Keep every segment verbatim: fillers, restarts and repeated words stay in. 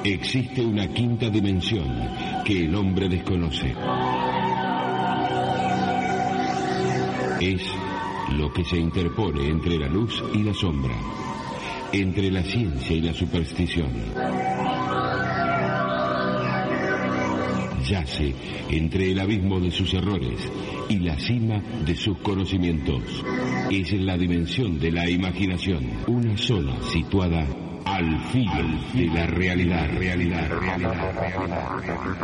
Existe una quinta dimensión que el hombre desconoce. Es lo que se interpone entre la luz y la sombra, entre la ciencia y la superstición. Yace entre el abismo de sus errores y la cima de sus conocimientos. Es la dimensión de la imaginación, una zona situada al filo de la realidad, realidad, realidad, realidad.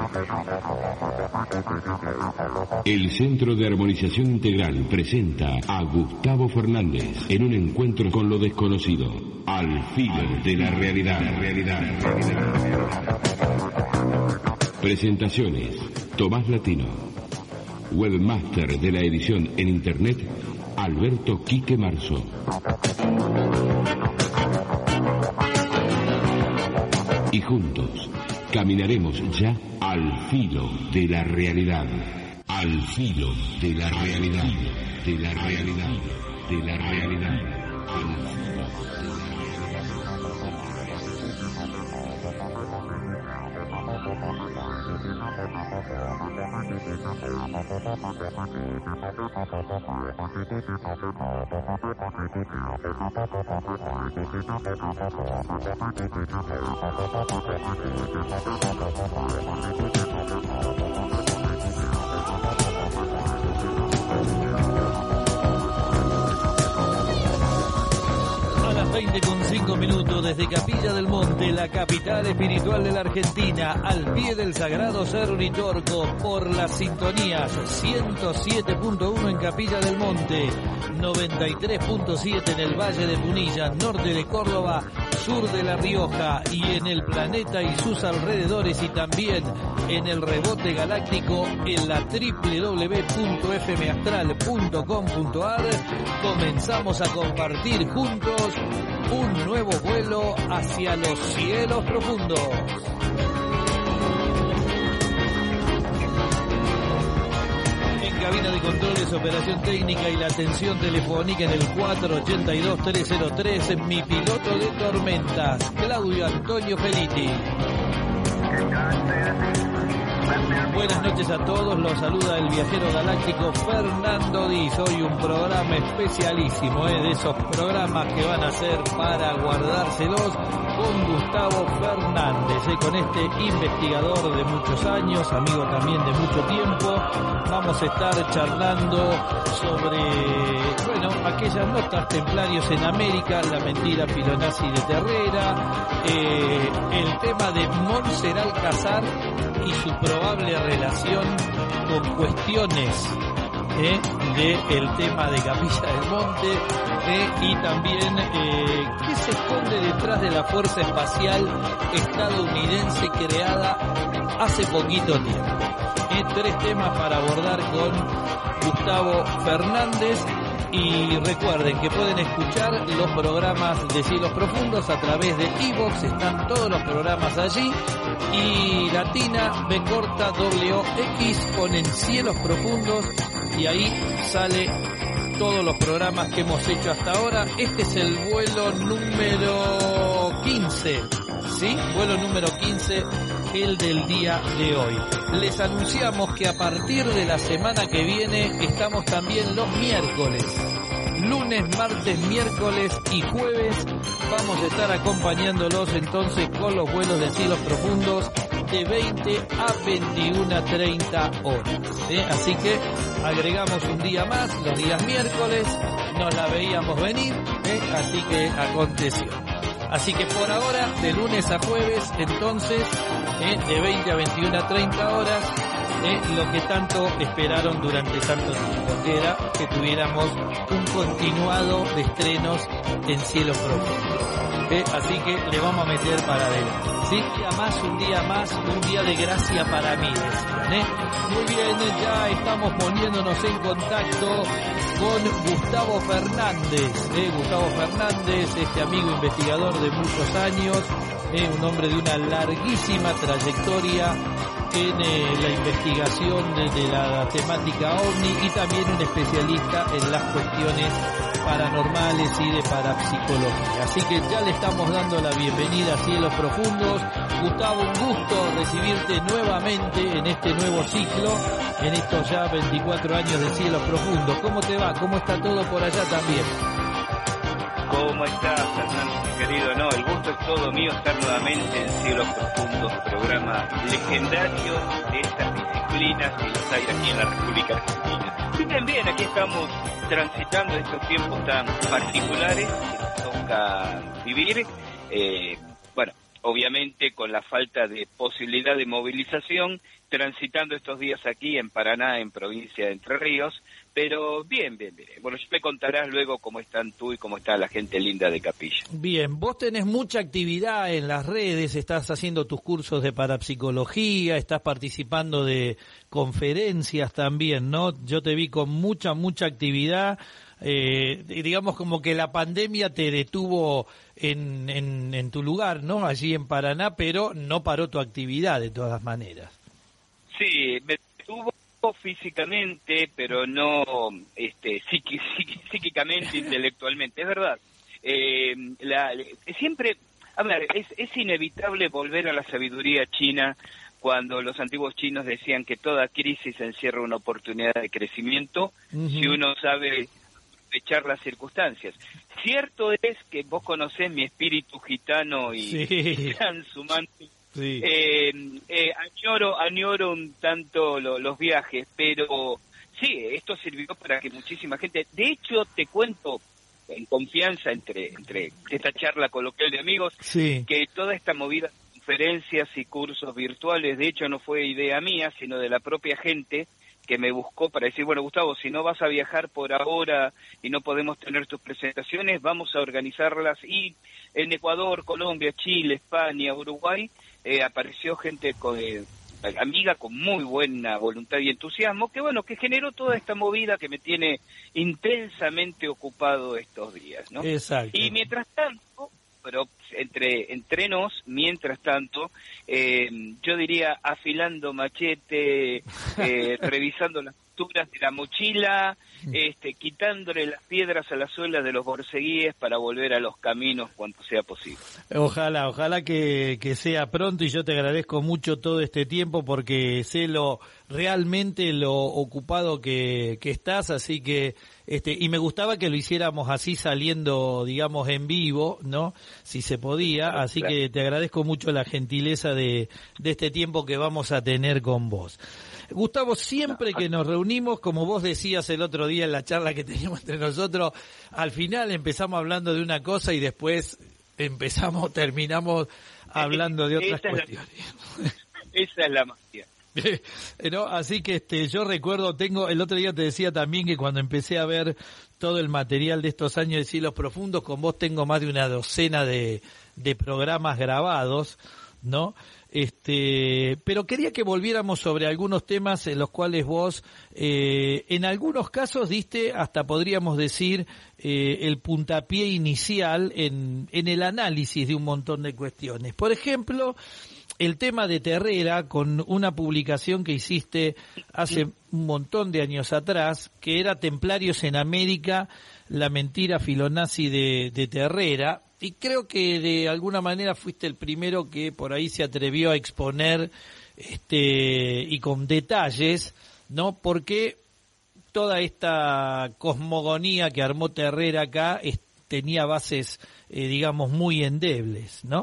El Centro de Armonización Integral presenta a Gustavo Fernández en un encuentro con lo desconocido, al filo de la realidad, realidad, realidad. Presentaciones: Tomás Latino. Webmaster de la edición en internet, Alberto Quique Marzo. Y juntos caminaremos ya al filo de la realidad, al filo de la realidad, de la realidad, de la realidad, de la veinte con cinco minutos desde Capilla del Monte, la capital espiritual de la Argentina, al pie del sagrado Cerro Uritorco, por las sintonías ciento siete punto uno en Capilla del Monte, noventa y tres punto siete en el Valle de Punilla, norte de Córdoba, sur de La Rioja, y en el planeta y sus alrededores, y también en el rebote galáctico en la doble u doble u doble u punto f m astral punto com punto a r. Comenzamos a compartir juntos un nuevo vuelo hacia los cielos profundos. En cabina de controles, operación técnica y la atención telefónica en el cuatro ocho dos tres cero tres, mi piloto de tormentas, Claudio Antonio Feliti. Buenas noches a todos, los saluda el viajero galáctico Fernando Diz. Hoy un programa especialísimo, ¿eh? De esos programas que van a ser para guardárselos, con Gustavo Fernández, ¿eh? Con este investigador de muchos años, amigo también de mucho tiempo. Vamos a estar charlando sobre, bueno, aquellas notas templarios en América, la mentira filonazi de Terrera, eh, el tema de Montserrat Alcázar y su probable relación con cuestiones eh, del tema de Capilla del Monte, eh, y también eh, qué se esconde detrás de la Fuerza Espacial estadounidense creada hace poquito tiempo. Eh, tres temas para abordar con Gustavo Fernández. Y recuerden que pueden escuchar los programas de Cielos Profundos a través de iVoox, están todos los programas allí, y Latina, B corta, W X, ponen Cielos Profundos y ahí sale todos los programas que hemos hecho hasta ahora. Este es el vuelo número quince, ¿sí? Vuelo número quince, el del día de hoy. Les anunciamos que a partir de la semana que viene estamos también los miércoles. Lunes, martes, miércoles y jueves vamos a estar acompañándolos entonces con los vuelos de Cielos Profundos de veinte a veintiuna treinta horas. ¿eh? Así que agregamos un día más, los días miércoles, nos la veíamos venir, ¿eh? Así que aconteció. Así que por ahora, de lunes a jueves, entonces, eh, de veinte a veintiuna treinta horas, eh, lo que tanto esperaron durante tanto tiempo, que era que tuviéramos un continuado de estrenos en Cielos Profundos. Eh, así que le vamos a meter para adelante. ¿Sí? Un día más, un día más, un día de gracia para mí, decían, ¿eh? Muy bien, ya estamos poniéndonos en contacto con Gustavo Fernández, ¿eh? Gustavo Fernández, este amigo investigador de muchos años, ¿eh? Un hombre de una larguísima trayectoria en eh, la investigación de, de la temática OVNI, y también un especialista en las cuestiones paranormales y de parapsicología. Así que ya le estamos dando la bienvenida a Cielos Profundos. Gustavo, un gusto recibirte nuevamente en este nuevo ciclo, en estos ya veinticuatro años de Cielos Profundos. ¿Cómo te va? ¿Cómo está todo por allá también? ¿Cómo estás, Fernando, querido? No, el gusto es todo mío estar nuevamente en Cielos Profundos, programa legendario de estas disciplinas que los hay aquí en la República Argentina. Bien, bien, aquí estamos transitando estos tiempos tan particulares que nos toca vivir. Eh, bueno, obviamente con la falta de posibilidad de movilización, transitando estos días aquí en Paraná, en provincia de Entre Ríos, pero bien, bien, bien. Bueno, ya me contarás luego cómo están tú y cómo está la gente linda de Capilla. Bien, vos tenés mucha actividad en las redes, estás haciendo tus cursos de parapsicología, estás participando de conferencias también, ¿no? Yo te vi con mucha, mucha actividad. Eh, digamos como que la pandemia te detuvo en, en, en tu lugar, ¿no? Allí en Paraná, pero no paró tu actividad de todas maneras. Sí, me detuvo físicamente, pero no este, psiqui, psiqui, psíquicamente, intelectualmente, es verdad. Eh, la, siempre, a ver, es, es inevitable volver a la sabiduría china cuando los antiguos chinos decían que toda crisis encierra una oportunidad de crecimiento, uh-huh. si uno sabe echar las circunstancias. Cierto es que vos conocés mi espíritu gitano y sí. transhumante. Sí. Eh, eh, añoro, añoro un tanto lo, los viajes, pero sí, esto sirvió para que muchísima gente, de hecho te cuento en confianza entre, entre esta charla coloquial de amigos, sí. que toda esta movida de conferencias y cursos virtuales, de hecho no fue idea mía, sino de la propia gente que me buscó para decir, bueno, Gustavo, si no vas a viajar por ahora y no podemos tener tus presentaciones, vamos a organizarlas. Y en Ecuador, Colombia, Chile, España, Uruguay, eh, apareció gente con, eh, amiga con muy buena voluntad y entusiasmo, que bueno, que generó toda esta movida que me tiene intensamente ocupado estos días, ¿no? Exacto. Y mientras tanto, pero entre, entre nos, mientras tanto, eh, yo diría afilando machete, eh, revisando las costuras de la mochila, este, quitándole las piedras a las suelas de los borceguíes para volver a los caminos cuanto sea posible. Ojalá, ojalá que, que sea pronto, y yo te agradezco mucho todo este tiempo porque sé lo realmente lo ocupado que, que estás, así que este y me gustaba que lo hiciéramos así saliendo, digamos, en vivo, ¿no? Si se podía, así claro. que te agradezco mucho la gentileza de, de este tiempo que vamos a tener con vos. Gustavo, siempre que nos reunimos, como vos decías el otro día en la charla que teníamos entre nosotros, al final empezamos hablando de una cosa y después empezamos, terminamos hablando de otras esa cuestiones. Es la, esa es la magia. No, así que este yo recuerdo, tengo el otro día te decía también que cuando empecé a ver todo el material de estos años de Cielos Profundos, con vos tengo más de una docena de, de programas grabados, ¿no? Este, pero quería que volviéramos sobre algunos temas en los cuales vos, eh, en algunos casos diste, hasta podríamos decir, eh, el puntapié inicial en, en el análisis de un montón de cuestiones. Por ejemplo, el tema de Terrera, con una publicación que hiciste hace un montón de años atrás, que era Templarios en América, la mentira filonazi de, de Terrera, y creo que de alguna manera fuiste el primero que por ahí se atrevió a exponer, este, y con detalles, ¿no? Porque toda esta cosmogonía que armó Terrera acá es, tenía bases, eh, digamos, muy endebles, ¿no?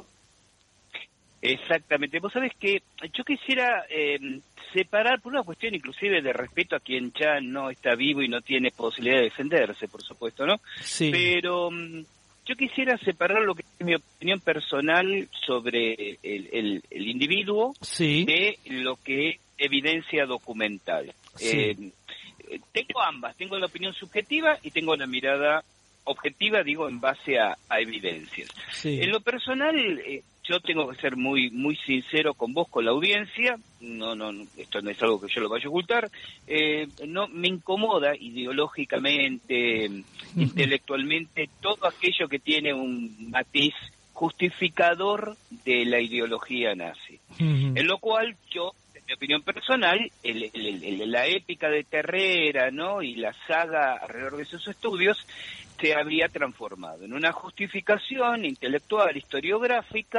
Exactamente. Vos sabés que yo quisiera eh, separar, por una cuestión inclusive de respeto a quien ya no está vivo y no tiene posibilidad de defenderse, por supuesto, ¿no? Sí. Pero um, yo quisiera separar lo que es mi opinión personal sobre el, el, el individuo sí. de lo que es evidencia documental. Sí. Eh, tengo ambas, tengo la opinión subjetiva y tengo la mirada objetiva, digo, en base a, a evidencias. Sí. En lo personal, eh, yo tengo que ser muy muy sincero con vos, con la audiencia, no no esto no es algo que yo lo vaya a ocultar, eh, no me incomoda ideológicamente, intelectualmente, todo aquello que tiene un matiz justificador de la ideología nazi. Uh-huh. En lo cual yo, en mi opinión personal, el, el, el, la épica de Terrera, ¿no? y la saga alrededor de sus estudios se habría transformado en una justificación intelectual, historiográfica,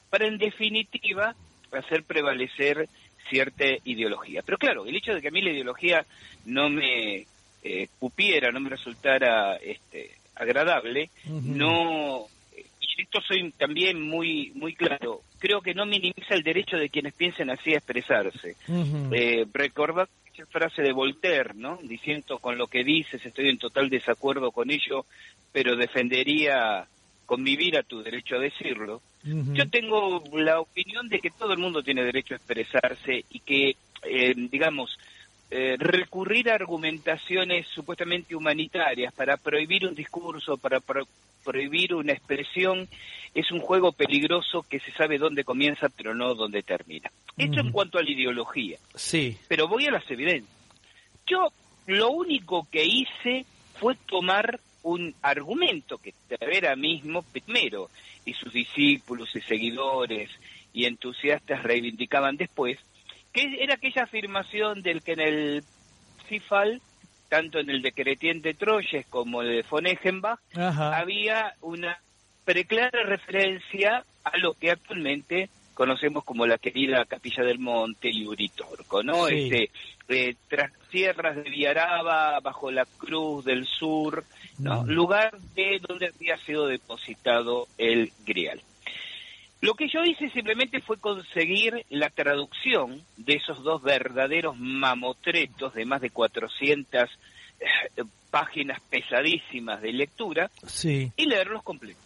para en definitiva hacer prevalecer cierta ideología. Pero claro, el hecho de que a mí la ideología no me eh, cupiera, no me resultara este, agradable, uh-huh. no, y esto soy también muy muy claro, creo que no minimiza el derecho de quienes piensen así a expresarse. Uh-huh. Eh, recordad esa frase de Voltaire, ¿no? Diciendo, con lo que dices estoy en total desacuerdo con ello, pero defendería con mi vida tu derecho a decirlo. Uh-huh. Yo tengo la opinión de que todo el mundo tiene derecho a expresarse y que, eh, digamos, eh, recurrir a argumentaciones supuestamente humanitarias para prohibir un discurso, para pro- prohibir una expresión, es un juego peligroso que se sabe dónde comienza pero no dónde termina. Uh-huh. Esto en cuanto a la ideología. Sí. Pero voy a las evidencias. Yo lo único que hice fue tomar un argumento que Terrera mismo primero y sus discípulos y seguidores y entusiastas reivindicaban después, que era aquella afirmación del que en el Cifal, tanto en el de Chrétien de Troyes como el de von Eschenbach, Ajá. había una preclara referencia a lo que actualmente conocemos como la querida Capilla del Monte y Uritorco, ¿no? Sí. Este, eh, tras sierras de Villaraba, bajo la Cruz del Sur, ¿no? Mm. Lugar de donde había sido depositado el Grial. Lo que yo hice simplemente fue conseguir la traducción de esos dos verdaderos mamotretos de más de cuatrocientas eh, páginas pesadísimas de lectura, sí. y leerlos completos.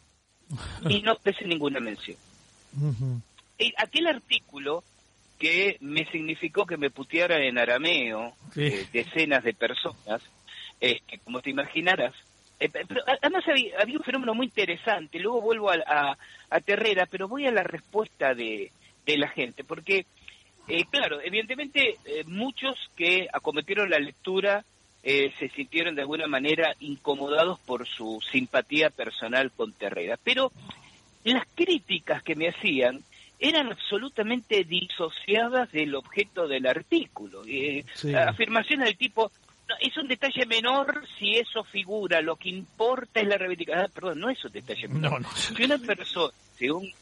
Y no pese ninguna mención. Uh-huh. Aquel artículo que me significó que me putearan en arameo sí. eh, decenas de personas, este, como te imaginarás, eh, pero además había, había un fenómeno muy interesante. Luego vuelvo a, a, a Terrera, pero voy a la respuesta de, de la gente, porque, eh, claro, evidentemente eh, muchos que acometieron la lectura eh, se sintieron de alguna manera incomodados por su simpatía personal con Terrera, pero las críticas que me hacían eran absolutamente disociadas del objeto del artículo. Eh, sí. Afirmaciones del tipo, no, es un detalle menor si eso figura, lo que importa es la reivindicación. Ah, perdón, no es un detalle menor. No, no. Si una persona, si un,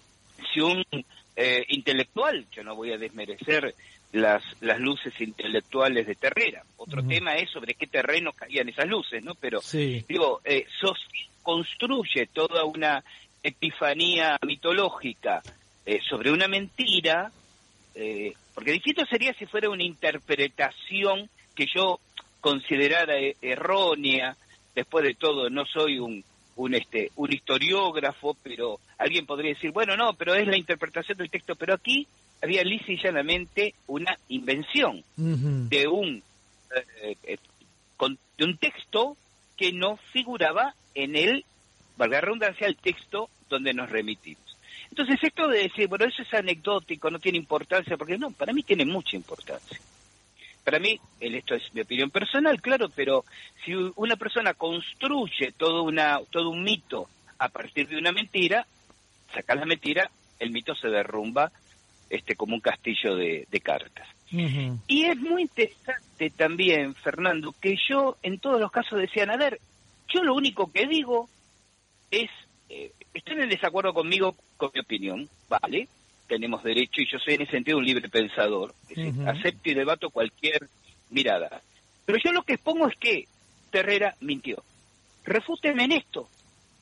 si un eh, intelectual, yo no voy a desmerecer las las luces intelectuales de Terrera, otro uh-huh. tema es sobre qué terreno caían esas luces, ¿no? Pero, sí. digo, eh, sos, construye toda una epifanía mitológica eh, sobre una mentira, eh, porque distinto sería si fuera una interpretación que yo considerara eh, errónea. Después de todo, no soy un un este un historiógrafo, pero alguien podría decir, bueno, no, pero es la interpretación del texto. Pero aquí había lisa y llanamente una invención uh-huh. de un eh, eh, con, de un texto que no figuraba en el, valga la redundancia, el texto donde nos remitimos. Entonces esto de decir, bueno, eso es anecdótico, no tiene importancia, porque no, para mí tiene mucha importancia. Para mí, esto es mi opinión personal, claro, pero si una persona construye todo una todo un mito a partir de una mentira, sacas la mentira, el mito se derrumba este como un castillo de, de cartas. Uh-huh. Y es muy interesante también, Fernando, que yo en todos los casos decían, a ver, yo lo único que digo es, eh, estén en desacuerdo conmigo con mi opinión, vale, tenemos derecho, y yo soy en ese sentido un libre pensador, es decir, uh-huh. acepto y debato cualquier mirada. Pero yo lo que expongo es que Terrera mintió. Refútenme en esto.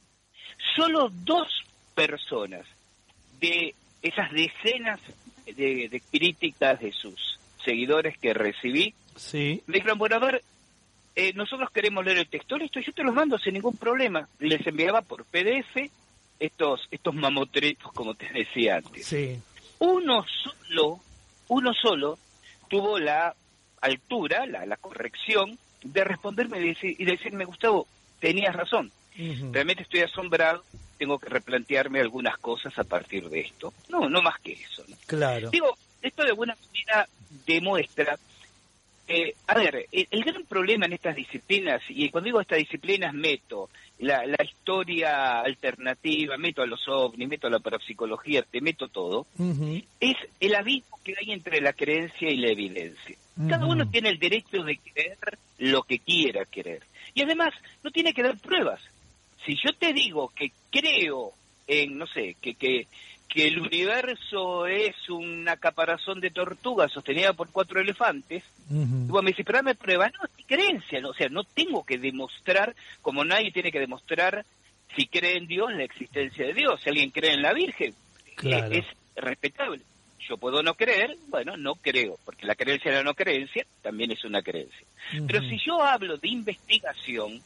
Solo dos personas de esas decenas de, de críticas de sus seguidores que recibí, sí. me dijeron, bueno, a ver, eh, nosotros queremos leer el texto, listo, yo te los mando sin ningún problema. Les enviaba por P D F estos estos mamotretos, como te decía antes. Sí. Uno solo, uno solo tuvo la altura, la, la corrección de responderme y, decir, y decirme, Gustavo, tenías razón. Uh-huh. Realmente estoy asombrado, tengo que replantearme algunas cosas a partir de esto. No, no más que eso, ¿no? Claro. Digo, esto de alguna manera demuestra, eh, a ver, el, el gran problema en estas disciplinas, y cuando digo estas disciplinas meto la, la historia alternativa, meto a los ovnis, meto a la parapsicología, te meto todo, uh-huh. es el abismo que hay entre la creencia y la evidencia. Uh-huh. Cada uno tiene el derecho de creer lo que quiera creer. Y además, no tiene que dar pruebas. Si yo te digo que creo en, no sé, que, que que el universo es una caparazón de tortugas sostenida por cuatro elefantes, uh-huh. y vos me decís, pero dame prueba. No, es mi creencia, ¿no? O sea, no tengo que demostrar, como nadie tiene que demostrar, si cree en Dios, la existencia de Dios. Si alguien cree en la Virgen, claro. es, es respetable. Yo puedo no creer, bueno, no creo, porque la creencia de la no creencia también es una creencia. Uh-huh. Pero si yo hablo de investigación,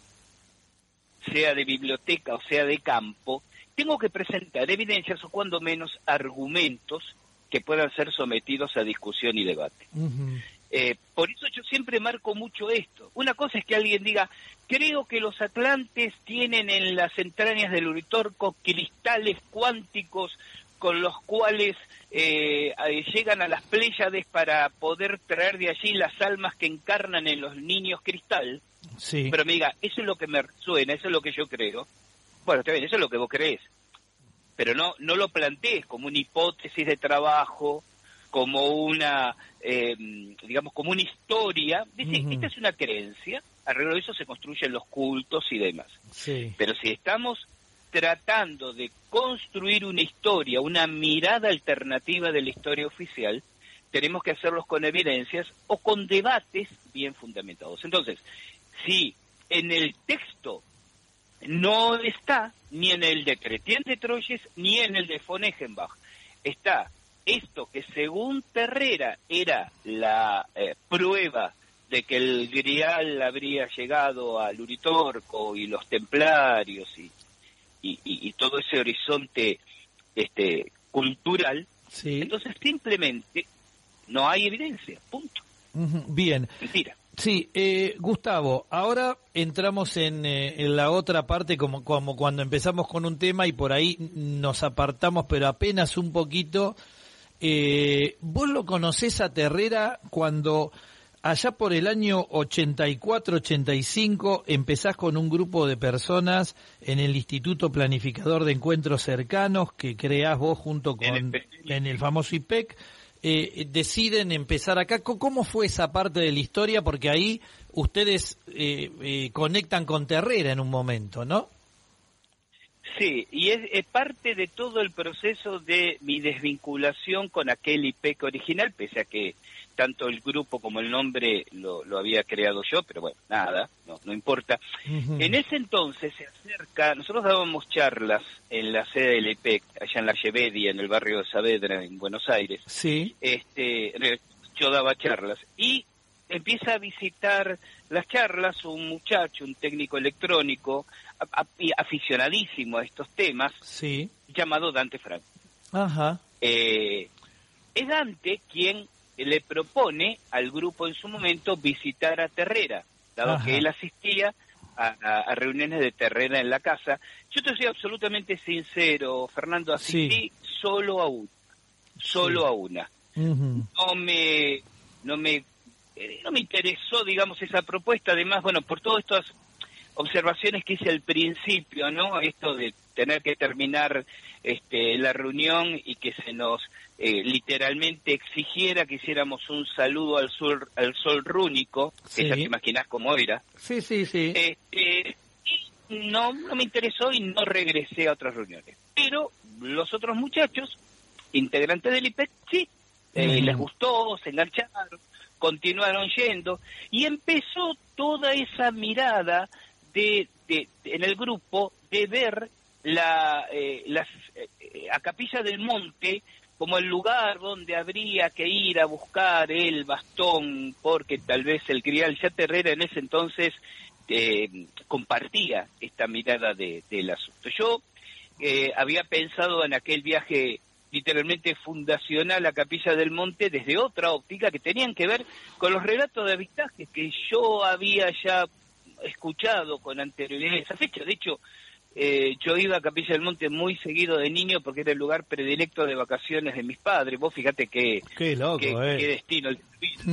sea de biblioteca o sea de campo, tengo que presentar evidencias o cuando menos argumentos que puedan ser sometidos a discusión y debate. Uh-huh. Eh, por eso yo siempre marco mucho esto. Una cosa es que alguien diga, creo que los atlantes tienen en las entrañas del Uritorco cristales cuánticos con los cuales eh, llegan a las Pléyades para poder traer de allí las almas que encarnan en los niños cristal. Sí. Pero me diga, eso es lo que me suena, eso es lo que yo creo. Bueno, está bien, eso es lo que vos creés. Pero no no lo plantees como una hipótesis de trabajo, como una, eh, digamos, como una historia. Dice, uh-huh. esta es una creencia, alrededor de eso se construyen los cultos y demás. Sí. Pero si estamos tratando de construir una historia, una mirada alternativa de la historia oficial, tenemos que hacerlos con evidencias o con debates bien fundamentados. Entonces, si en el texto no está, ni en el de Chrétien de Troyes, ni en el de von Eschenbach, está esto que según Terrera era la eh, prueba de que el Grial habría llegado al Uritorco y los templarios y, y, y, y todo ese horizonte este cultural, sí. Entonces simplemente no hay evidencia, punto. Uh-huh. Bien. Mentira. Sí, eh, Gustavo, ahora entramos en, eh, en la otra parte, como, como cuando empezamos con un tema y por ahí nos apartamos, pero apenas un poquito. Eh, vos lo conocés a Terrera cuando allá por el año ochenta y cuatro, ochenta y cinco empezás con un grupo de personas en el Instituto Planificador de Encuentros Cercanos que creás vos junto con en el, en el famoso I P E C. Eh, deciden empezar acá. ¿Cómo fue esa parte de la historia? Porque ahí ustedes eh, eh, conectan con Terrera en un momento, ¿no? Sí, y es, es parte de todo el proceso de mi desvinculación con aquel I P E C original, pese a que tanto el grupo como el nombre lo, lo había creado yo, pero bueno, nada, no, no importa. Uh-huh. En ese entonces se acerca, nosotros dábamos charlas en la sede del I P E C, allá en la Llevedia, en el barrio de Saavedra, en Buenos Aires. Sí. Este, yo daba charlas y empieza a visitar las charlas un muchacho, un técnico electrónico, a, a, aficionadísimo a estos temas, sí. llamado Dante Franco. Ajá. Eh, es Dante quien le propone al grupo en su momento visitar a Terrera, dado Ajá. que él asistía a, a, a reuniones de Terrera en la casa. Yo te soy absolutamente sincero, Fernando, asistí sí. solo a una, solo sí. a una. Uh-huh. No me, no me, eh, no me interesó, digamos, esa propuesta. Además, bueno, por todas estas observaciones que hice al principio, ¿no? Esto de tener que terminar este, la reunión y que se nos eh, literalmente exigiera que hiciéramos un saludo al sol, al sol rúnico, sí. que ya te imaginás cómo era. Sí, sí, sí. Este, y no, no me interesó y no regresé a otras reuniones. Pero los otros muchachos, integrantes del I P E C, sí, eh, mm. les gustó, se engancharon, continuaron yendo y empezó toda esa mirada de, de, de en el grupo de ver la eh, las eh, a Capilla del Monte como el lugar donde habría que ir a buscar el bastón, porque tal vez el Grial, ya Terrera en ese entonces eh, compartía esta mirada de, del asunto. Yo eh, había pensado en aquel viaje literalmente fundacional a Capilla del Monte desde otra óptica que tenían que ver con los relatos de avistajes que yo había ya escuchado con anterioridad a esa fecha. De hecho, eh, yo iba a Capilla del Monte muy seguido de niño porque era el lugar predilecto de vacaciones de mis padres. Vos fíjate qué, qué, loco, qué, eh. qué destino el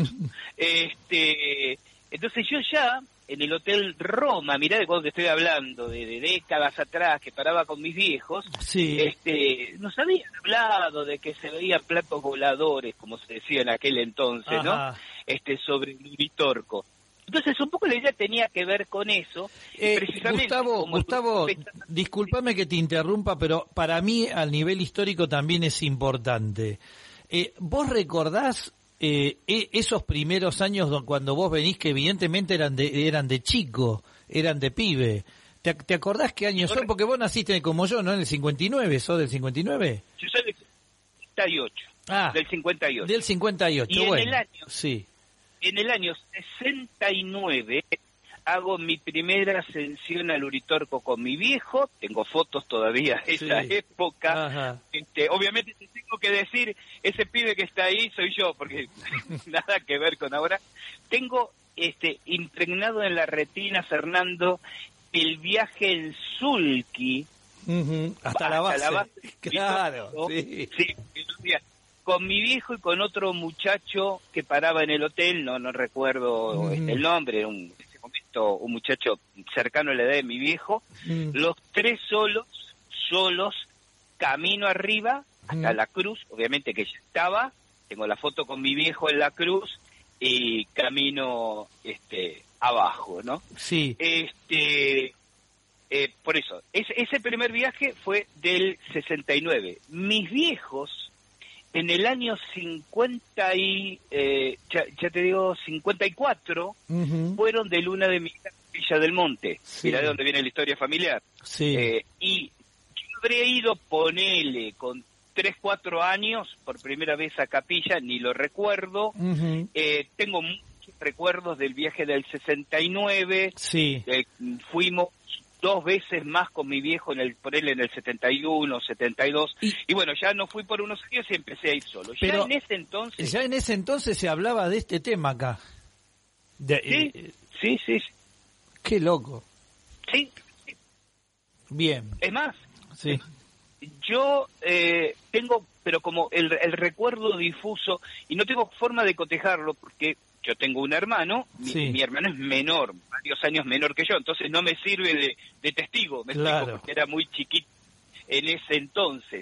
este Entonces yo ya en el Hotel Roma, mirá de cuando te estoy hablando, de, de décadas atrás, que paraba con mis viejos, sí. este nos habían hablado de que se veían platos voladores, como se decía en aquel entonces, Ajá. ¿no? Este sobre el Uritorco. Entonces, un poco la idea tenía que ver con eso. Eh, precisamente Gustavo, Gustavo, discúlpame que te interrumpa, pero para mí, al nivel histórico, también es importante. Eh, ¿Vos recordás eh, esos primeros años cuando vos venís, que evidentemente eran de, eran de chico, eran de pibe? ¿Te, te acordás qué años son? Porque vos naciste como yo, ¿no? En el cincuenta y nueve, ¿sos del cincuenta y nueve? Yo soy del cincuenta y ocho. Ah, del cincuenta y ocho. Del cincuenta y ocho, y bueno. En el año, sí. En el año sesenta y nueve hago mi primera ascensión al Uritorco con mi viejo, tengo fotos todavía de esa Sí. época. Este, obviamente te tengo que decir, ese pibe que está ahí soy yo, porque nada que ver con ahora. Tengo este impregnado en la retina, Fernando, el viaje en Sulky, uh-huh. hasta, la base. la base. Claro, sí. Sí, con mi viejo y con otro muchacho que paraba en el hotel, no no recuerdo uh-huh. el nombre, un, en ese momento un muchacho cercano a la edad de mi viejo, uh-huh. los tres solos, solos, camino arriba hasta uh-huh. la cruz, obviamente que ya estaba, tengo la foto con mi viejo en la cruz, y camino este abajo, ¿no? Sí. Este, eh, por eso, ese, ese primer viaje fue del sesenta y nueve. Mis viejos, en el año cincuenta y, eh, ya, ya te digo, cincuenta y cuatro, uh-huh. fueron de luna de miel a Villa del Monte. Sí. Mirá de dónde viene la historia familiar. Sí. Eh, y yo habré ido, ponele, con tres, cuatro años, por primera vez a Capilla, ni lo recuerdo. Uh-huh. Eh, tengo muchos recuerdos del viaje del sesenta y nueve. Sí. Eh, fuimos dos veces más con mi viejo en el por él en el setenta y uno, setenta y dos, y, y bueno, ya no fui por unos años y empecé a ir solo. Pero ya en ese entonces ya en ese entonces se hablaba de este tema acá. De, sí, eh, sí, sí, sí. Qué loco. Sí, sí. Bien. Es más, sí. yo eh, tengo, pero como el, el recuerdo difuso, y no tengo forma de cotejarlo porque yo tengo un hermano, mi, sí. mi hermano es menor, varios años menor que yo, entonces no me sirve de, de testigo, me claro. explico, porque era muy chiquito en ese entonces.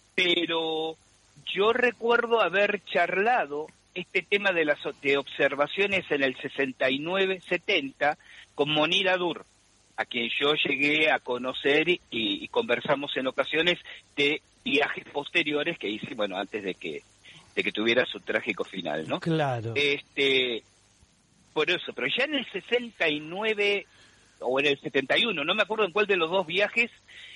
Pero yo recuerdo haber charlado este tema de las de observaciones en el sesenta y nueve, setenta con Monir Adur, a quien yo llegué a conocer y, y conversamos en ocasiones de viajes posteriores que hice, bueno, antes de que de que tuviera su trágico final, ¿no? Claro. Este, por eso, pero ya en el sesenta y nueve o en el setenta y uno, no me acuerdo en cuál de los dos viajes,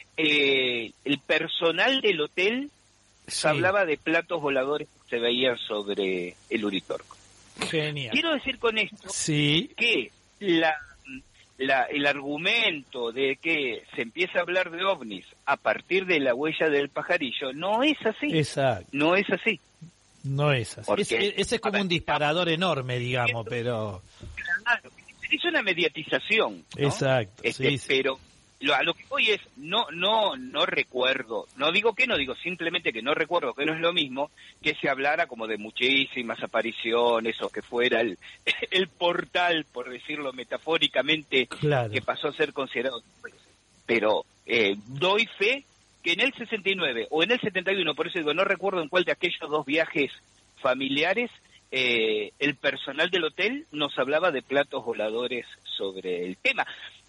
eh, el personal del hotel sí. hablaba de platos voladores que se veían sobre el Uritorco. Genial. Quiero decir con esto sí. que la, la, el argumento de que se empieza a hablar de ovnis a partir de la huella del pajarillo no es así. Exacto. No es así. No es así. Porque, ese, ese es como ver, un disparador enorme, digamos, pero... Claro, es una mediatización, ¿no? Exacto, este, sí, sí. Pero lo, a lo que voy es, no no no recuerdo, no digo que no, digo simplemente que no recuerdo, que no es lo mismo que se hablara como de muchísimas apariciones o que fuera el, el portal, por decirlo metafóricamente, claro. que pasó a ser considerado. Pero eh, doy fe que en el sesenta y nueve o en el setenta y uno, por eso digo, no recuerdo en cuál de aquellos dos viajes familiares, eh, el personal del hotel nos hablaba de platos voladores sobre el tema.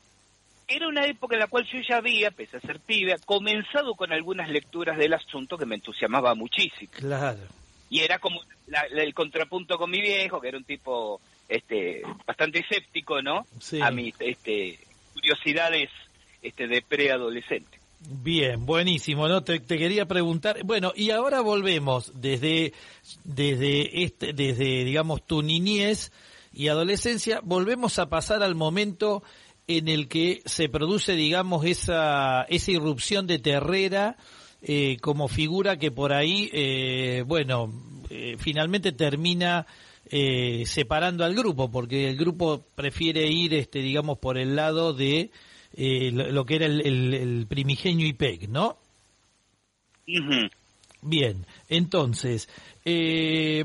Era una época en la cual yo ya había, pese a ser pibe, comenzado con algunas lecturas del asunto que me entusiasmaba muchísimo. Claro. Y era como la, la, el contrapunto con mi viejo, que era un tipo este bastante escéptico, ¿no? Sí. A mis este, curiosidades este, de preadolescente. Bien, buenísimo, ¿no? Te, te quería preguntar, bueno, y ahora volvemos desde, desde este, desde, digamos, tu niñez y adolescencia, volvemos a pasar al momento en el que se produce, digamos, esa, esa irrupción de Terrera, eh, como figura que por ahí, eh, bueno, eh, finalmente termina, eh, separando al grupo, porque el grupo prefiere ir, este, digamos, por el lado de, Eh, lo, lo que era el, el, el primigenio I P E C, ¿no? Uh-huh. Bien, entonces, eh,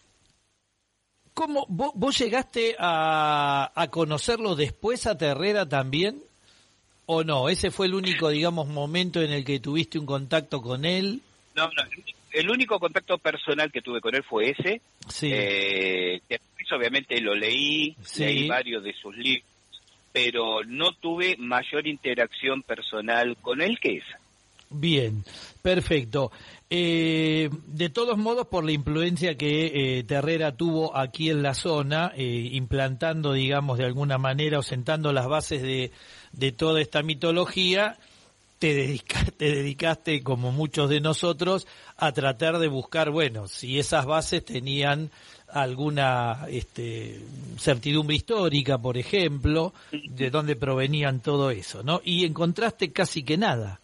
¿cómo vos, vos llegaste a, a conocerlo después a Terrera también? ¿O no? ¿Ese fue el único, digamos, momento en el que tuviste un contacto con él? No, no, el único contacto personal que tuve con él fue ese. Sí. Eh, después obviamente lo leí, sí. leí varios de sus libros, pero no tuve mayor interacción personal con él que esa. Bien, perfecto. Eh, de todos modos, por la influencia que eh, Terrera tuvo aquí en la zona, eh, implantando, digamos, de alguna manera o sentando las bases de, de toda esta mitología, te dedicaste, te dedicaste, como muchos de nosotros, a tratar de buscar, bueno, si esas bases tenían alguna este, certidumbre histórica, por ejemplo, de dónde provenían todo eso, ¿no? Y encontraste casi que nada.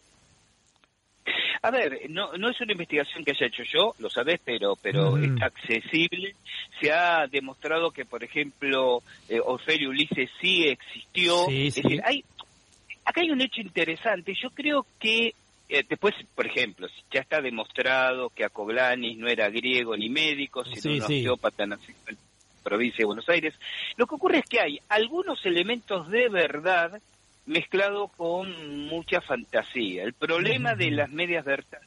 A ver, no no es una investigación que haya hecho yo, lo sabés, pero pero mm. está accesible. Se ha demostrado que, por ejemplo, eh, Ofelia Ulises sí existió. Sí, es sí. decir, hay, acá hay un hecho interesante. Yo creo que eh, después, por ejemplo, ya está demostrado que Acoglanis no era griego ni médico, sino sí, un sí. osteópata nacido en la provincia de Buenos Aires. Lo que ocurre es que hay algunos elementos de verdad mezclado con mucha fantasía. El problema uh-huh. de las medias verdades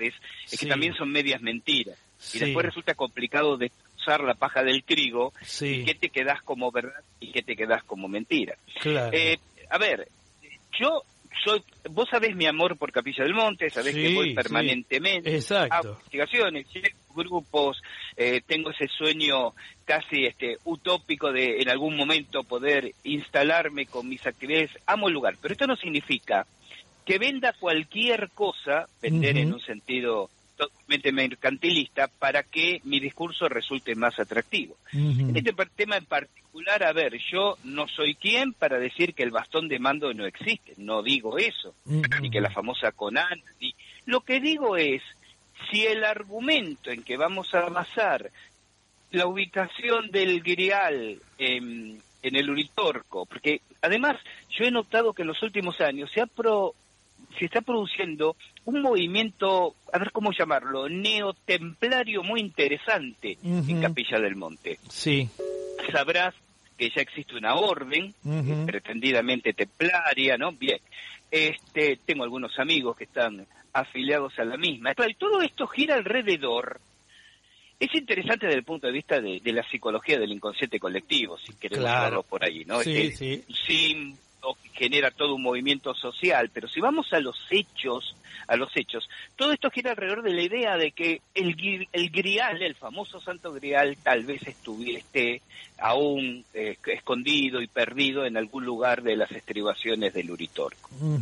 es sí. que también son medias mentiras. Sí. Y después resulta complicado de usar la paja del trigo sí. y qué te quedás como verdad y qué te quedás como mentira. Claro. Eh, a ver, yo soy, vos sabés mi amor por Capilla del Monte, sabés sí, que voy permanentemente sí. Exacto. a investigaciones, grupos, eh, tengo ese sueño casi este utópico de en algún momento poder instalarme con mis actividades. Amo el lugar, pero esto no significa que venda cualquier cosa, vender uh-huh. en un sentido totalmente mercantilista, para que mi discurso resulte más atractivo. Uh-huh. En este tema en particular, a ver, yo no soy quien para decir que el bastón de mando no existe, no digo eso, uh-huh. ni que la famosa Conan, ni... lo que digo es, si el argumento en que vamos a basar la ubicación del grial en, en el Uritorco, porque además yo he notado que en los últimos años se ha pro, se está produciendo un movimiento, a ver cómo llamarlo, neotemplario muy interesante uh-huh. en Capilla del Monte. Sí. Sabrás que ya existe una orden uh-huh. pretendidamente templaria, ¿no? Bien. Este, tengo algunos amigos que están afiliados a la misma. Y todo esto gira alrededor. Es interesante desde el punto de vista de, de la psicología del inconsciente colectivo, si queremos claro. hablarlo por ahí, ¿no? Sí, es sí. Sí, genera todo un movimiento social, pero si vamos a los hechos, a los hechos, todo esto gira alrededor de la idea de que el, el grial, el famoso santo grial, tal vez estuviese aún eh, escondido y perdido en algún lugar de las estribaciones del Uritorco. Uh-huh.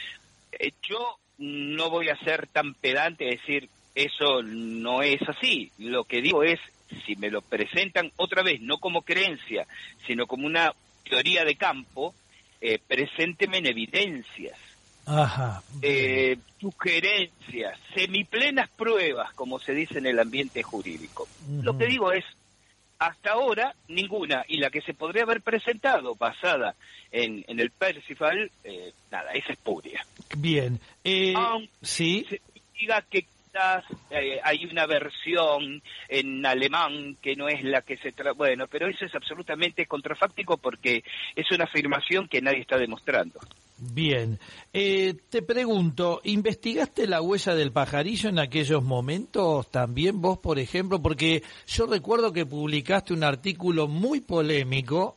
Eh, yo no voy a ser tan pedante a decir eso no es así. Lo que digo es, si me lo presentan otra vez, no como creencia, sino como una teoría de campo, eh, presénteme en evidencias, Ajá. eh, sugerencias, semiplenas pruebas, como se dice en el ambiente jurídico. Uh-huh. Lo que digo es, hasta ahora, ninguna, y la que se podría haber presentado basada en, en el Percival, eh, nada, es espuria. Bien. Eh, Aunque sí. se diga que quizás eh, hay una versión en alemán que no es la que se trata, bueno, pero eso es absolutamente contrafáctico porque es una afirmación que nadie está demostrando. Bien. Eh, te pregunto, ¿investigaste la huella del pajarillo en aquellos momentos también vos, por ejemplo? Porque yo recuerdo que publicaste un artículo muy polémico,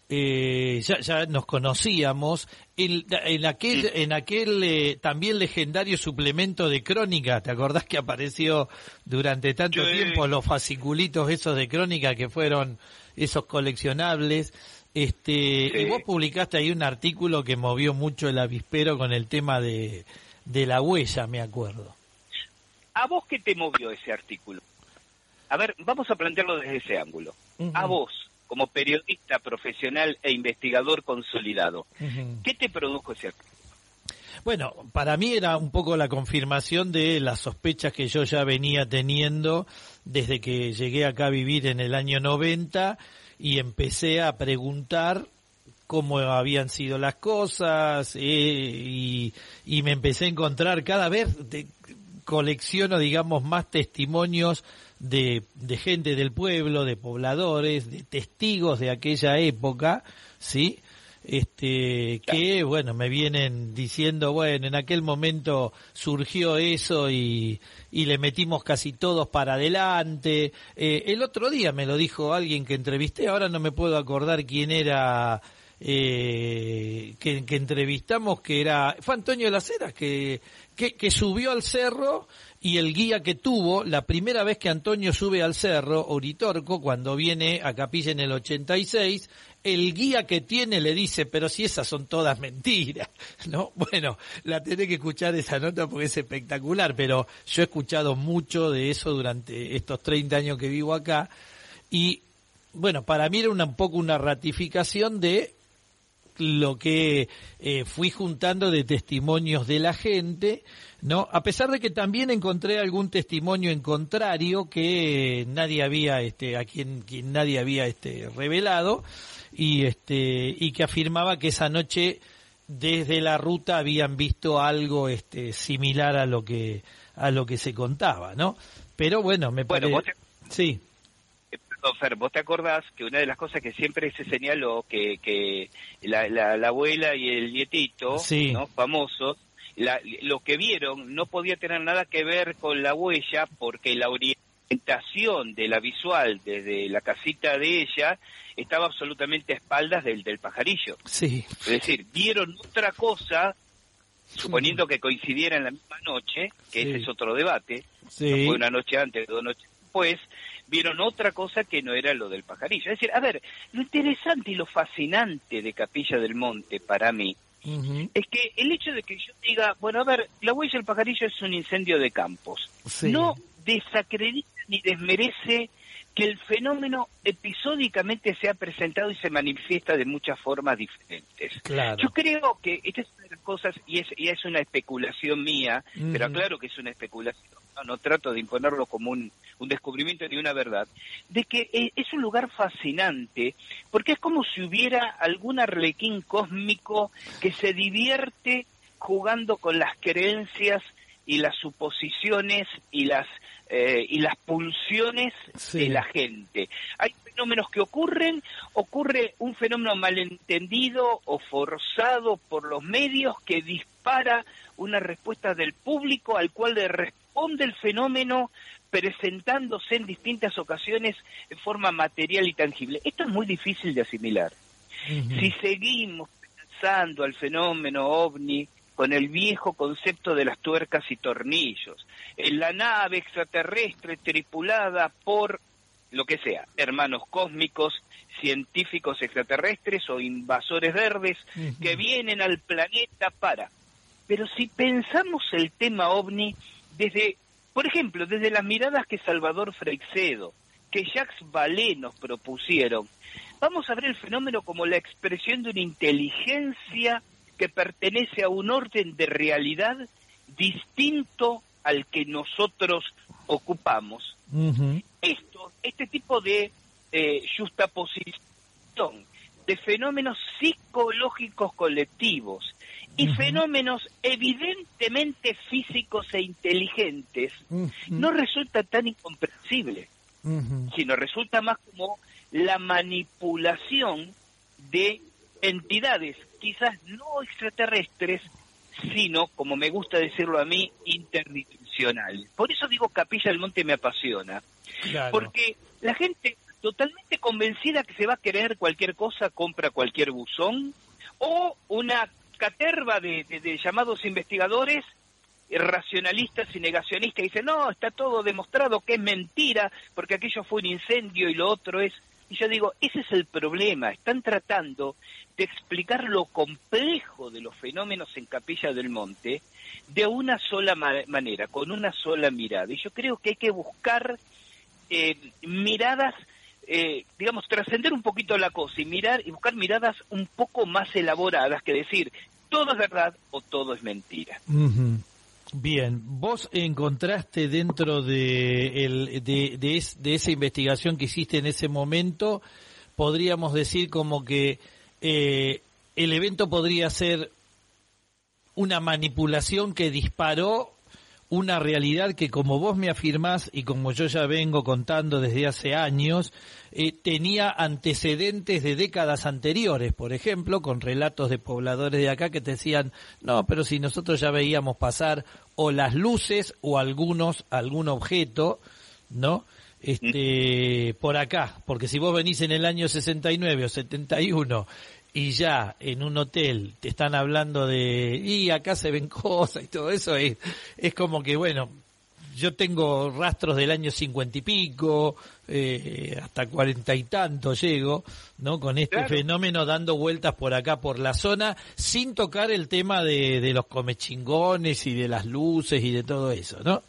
eh, ya, ya nos conocíamos, en, en aquel, sí. en aquel eh, también legendario suplemento de crónica, ¿te acordás que apareció durante tanto sí. tiempo los fasciculitos esos de crónica que fueron esos coleccionables? Este, sí. Y vos publicaste ahí un artículo que movió mucho el avispero con el tema de, de la huella, me acuerdo. ¿A vos qué te movió ese artículo? A ver, vamos a plantearlo desde ese ángulo. Uh-huh. A vos, como periodista profesional e investigador consolidado, uh-huh. ¿qué te produjo ese artículo? Bueno, para mí era un poco la confirmación de las sospechas que yo ya venía teniendo desde que llegué acá a vivir en el año noventa, y empecé a preguntar cómo habían sido las cosas eh, y, y me empecé a encontrar cada vez, de, colecciono digamos más testimonios de, de gente del pueblo, de pobladores, de testigos de aquella época, ¿sí? este, que bueno, me vienen diciendo, bueno, en aquel momento surgió eso y, y le metimos casi todos para adelante. Eh, el otro día me lo dijo alguien que entrevisté, ahora no me puedo acordar quién era, eh, que, que entrevistamos, que era, fue Antonio Las Heras, que, que, que subió al cerro. Y el guía que tuvo, la primera vez que Antonio sube al cerro, Uritorco, cuando viene a Capilla en el ochenta y seis, el guía que tiene le dice, pero si esas son todas mentiras, ¿no? Bueno, la tenés que escuchar esa nota porque es espectacular, pero yo he escuchado mucho de eso durante estos treinta años que vivo acá, y bueno, para mí era una, un poco una ratificación de lo que eh, fui juntando de testimonios de la gente, ¿no? A pesar de que también encontré algún testimonio en contrario que nadie había, este, a quien, quien nadie había, este, revelado, y este, y que afirmaba que esa noche desde la ruta habían visto algo, este, similar a lo que, a lo que se contaba, ¿no? Pero bueno, me parece, bueno, te... sí. Fer, vos te acordás que una de las cosas que siempre se señaló, que, que la, la, la abuela y el nietito, sí, ¿no?, famosos, la, lo que vieron no podía tener nada que ver con la huella, porque la orientación de la visual desde la casita de ella estaba absolutamente a espaldas del, del pajarillo. Sí. Es decir, vieron otra cosa, suponiendo que coincidiera en la misma noche, que sí, ese es otro debate, sí, no fue una noche antes, dos noches después, vieron otra cosa que no era lo del pajarillo. Es decir, a ver, lo interesante y lo fascinante de Capilla del Monte para mí, uh-huh, es que el hecho de que yo diga, bueno, a ver, la huella del pajarillo es un incendio de campos, sí, no desacredita ni desmerece que el fenómeno episódicamente se ha presentado y se manifiesta de muchas formas diferentes. Claro. Yo creo que esta es una de las cosas, y es, y es una especulación mía, uh-huh, pero claro que es una especulación, no, no trato de imponerlo como un, un descubrimiento ni una verdad, de que eh, es un lugar fascinante, porque es como si hubiera algún arlequín cósmico que se divierte jugando con las creencias y las suposiciones y las eh, y las pulsiones, sí, de la gente. Hay fenómenos que ocurren, ocurre un fenómeno malentendido o forzado por los medios que dispara una respuesta del público al cual le responde el fenómeno presentándose en distintas ocasiones en forma material y tangible. Esto es muy difícil de asimilar. Uh-huh. Si seguimos pensando al fenómeno ovni con el viejo concepto de las tuercas y tornillos, en la nave extraterrestre tripulada por lo que sea, hermanos cósmicos, científicos extraterrestres o invasores verdes, uh-huh, que vienen al planeta para... Pero si pensamos el tema ovni desde, por ejemplo, desde las miradas que Salvador Freixedo, que Jacques Vallée nos propusieron, vamos a ver el fenómeno como la expresión de una inteligencia que pertenece a un orden de realidad distinto al que nosotros ocupamos. Uh-huh. Esto, este tipo de eh, justaposición de fenómenos psicológicos colectivos y uh-huh, fenómenos evidentemente físicos e inteligentes, uh-huh, no resulta tan incomprensible, uh-huh, sino resulta más como la manipulación de entidades, quizás no extraterrestres, sino, como me gusta decirlo a mí, interdimensionales. Por eso digo Capilla del Monte me apasiona, claro, porque la gente totalmente convencida que se va a creer cualquier cosa, compra cualquier buzón, o una caterva de, de, de llamados investigadores racionalistas y negacionistas dicen, no, está todo demostrado que es mentira, porque aquello fue un incendio y lo otro es... Y yo digo, ese es el problema, están tratando de explicar lo complejo de los fenómenos en Capilla del Monte de una sola ma- manera, con una sola mirada. Y yo creo que hay que buscar eh, miradas, eh, digamos, trascender un poquito la cosa y mirar y buscar miradas un poco más elaboradas que decir, todo es verdad o todo es mentira. Uh-huh. Bien, vos encontraste dentro de, el, de, de, es, de esa investigación que hiciste en ese momento, podríamos decir como que eh, el evento podría ser una manipulación que disparó una realidad que, como vos me afirmás y como yo ya vengo contando desde hace años, eh, tenía antecedentes de décadas anteriores, por ejemplo, con relatos de pobladores de acá que te decían, no, pero si nosotros ya veíamos pasar o las luces o algunos, algún objeto, ¿no?, este, por acá, porque si vos venís en el año sesenta y nueve o setenta y uno y ya en un hotel te están hablando de, y acá se ven cosas y todo eso, es, es como que, bueno, yo tengo rastros del año cincuenta y pico, eh, hasta cuarenta y tanto llego, ¿no?, con este claro. fenómeno dando vueltas por acá, por la zona, sin tocar el tema de, de los comechingones y de las luces y de todo eso, ¿no?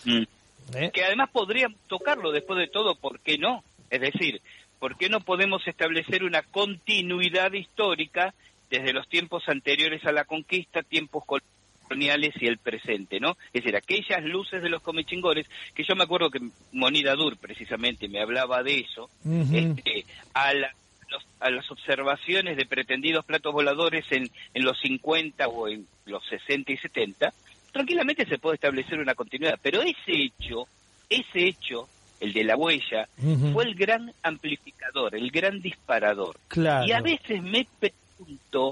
¿Eh? Que además podríamos tocarlo después de todo, ¿por qué no? Es decir, ¿por qué no podemos establecer una continuidad histórica desde los tiempos anteriores a la conquista, tiempos coloniales y el presente, ¿no? Es decir, aquellas luces de los comechingones, que yo me acuerdo que Monida Dur precisamente me hablaba de eso, uh-huh. este, a, la, los, a las observaciones de pretendidos platos voladores en, en los cincuenta o en los sesenta y setenta, tranquilamente se puede establecer una continuidad, pero ese hecho, ese hecho, el de la huella, uh-huh. fue el gran amplificador, el gran disparador. Claro. Y a veces me pregunto,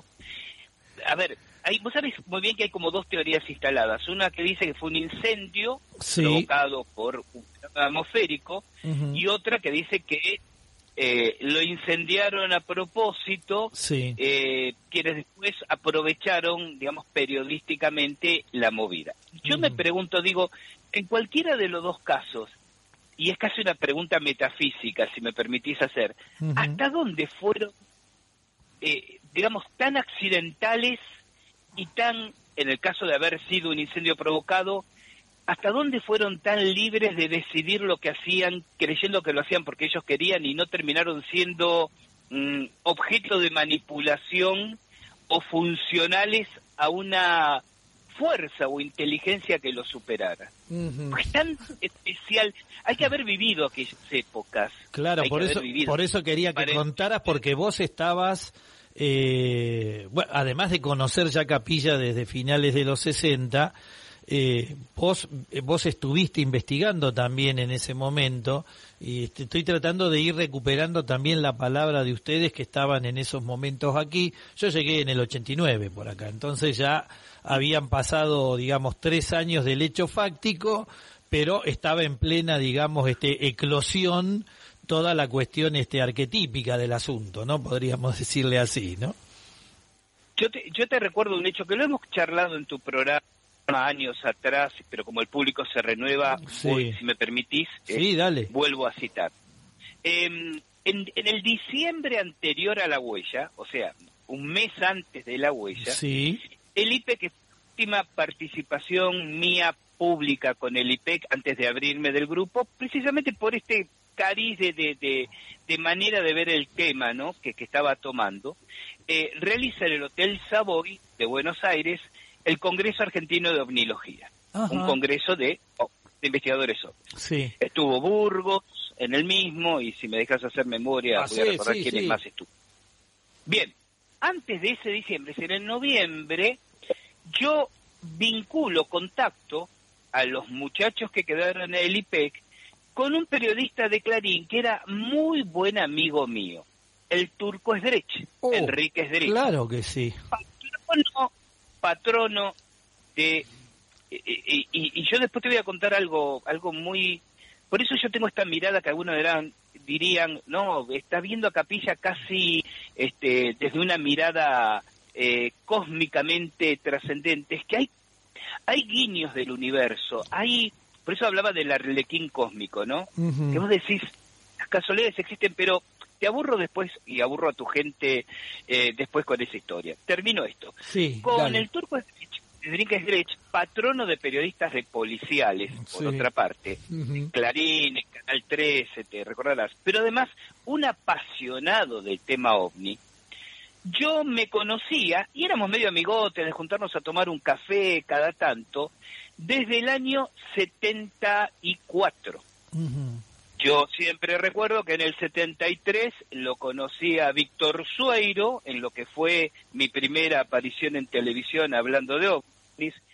a ver, hay, vos sabés muy bien que hay como dos teorías instaladas, una que dice que fue un incendio sí. provocado por un fenómeno atmosférico, uh-huh. y otra que dice que Eh, lo incendiaron a propósito, sí. eh, quienes después aprovecharon, digamos, periodísticamente la movida. Yo uh-huh. me pregunto, digo, en cualquiera de los dos casos, y es casi una pregunta metafísica, si me permitís hacer, uh-huh. ¿hasta dónde fueron, eh, digamos, tan accidentales y tan, en el caso de haber sido un incendio provocado, ¿hasta dónde fueron tan libres de decidir lo que hacían, creyendo que lo hacían porque ellos querían y no terminaron siendo mm, objeto de manipulación o funcionales a una fuerza o inteligencia que los superara? Uh-huh. Pues tan especial, hay que haber vivido aquellas épocas. Claro, por eso, por eso quería que Para... contaras, porque vos estabas... Eh, bueno, además de conocer ya Capilla desde finales de los sesenta, Eh, vos, vos estuviste investigando también en ese momento y te estoy tratando de ir recuperando también la palabra de ustedes que estaban en esos momentos aquí. Yo llegué en el ochenta y nueve por acá, entonces ya habían pasado, digamos, tres años del hecho fáctico, pero estaba en plena, digamos, este eclosión toda la cuestión este arquetípica del asunto, ¿no? Podríamos decirle así, ¿no? Yo te, yo te recuerdo un hecho que lo hemos charlado en tu programa años atrás, pero como el público se renueva, sí. hoy, si me permitís, sí, eh, dale. vuelvo a citar. Eh, en, en el diciembre anterior a la huella, o sea, un mes antes de la huella, sí. el I P E C, que fue la última participación mía pública con el I P E C antes de abrirme del grupo, precisamente por este cariz de, de, de, de manera de ver el tema, ¿no?, que, que estaba tomando, eh, realiza en el Hotel Savoy de Buenos Aires el Congreso Argentino de Ovnilogía, Ajá. un congreso de, oh, de investigadores ovnis. Sí. Estuvo Burgos en el mismo, y si me dejas hacer memoria, ah, voy a sí, recordar sí, quiénes sí. más estuvo. Bien, antes de ese diciembre, es decir, en noviembre, yo vinculo contacto a los muchachos que quedaron en el I P E C con un periodista de Clarín que era muy buen amigo mío, el Turco Esdrech, oh, Enrique Esdrech. Claro que sí. Patrono, patrono de... Y, y, y yo después te voy a contar algo algo muy... Por eso yo tengo esta mirada que algunos dirán, dirían, no, está viendo a Capilla casi este, desde una mirada eh, cósmicamente trascendente. Es que hay, hay guiños del universo, hay... Por eso hablaba del arlequín cósmico, ¿no? Uh-huh. Que vos decís, las casualidades existen, pero te aburro después, y aburro a tu gente eh, después con esa historia. Termino esto. Sí, con dale. El Turco Enrique Esdrech, patrono de periodistas de policiales, por sí. otra parte, uh-huh. Clarín, Canal trece, te recordarás, pero además un apasionado del tema ovni. Yo me conocía, y éramos medio amigotes de juntarnos a tomar un café cada tanto, desde el año setenta y cuatro. Uh-huh. Yo siempre recuerdo que en el setenta y tres lo conocí a Víctor Sueiro, en lo que fue mi primera aparición en televisión hablando de ovnis,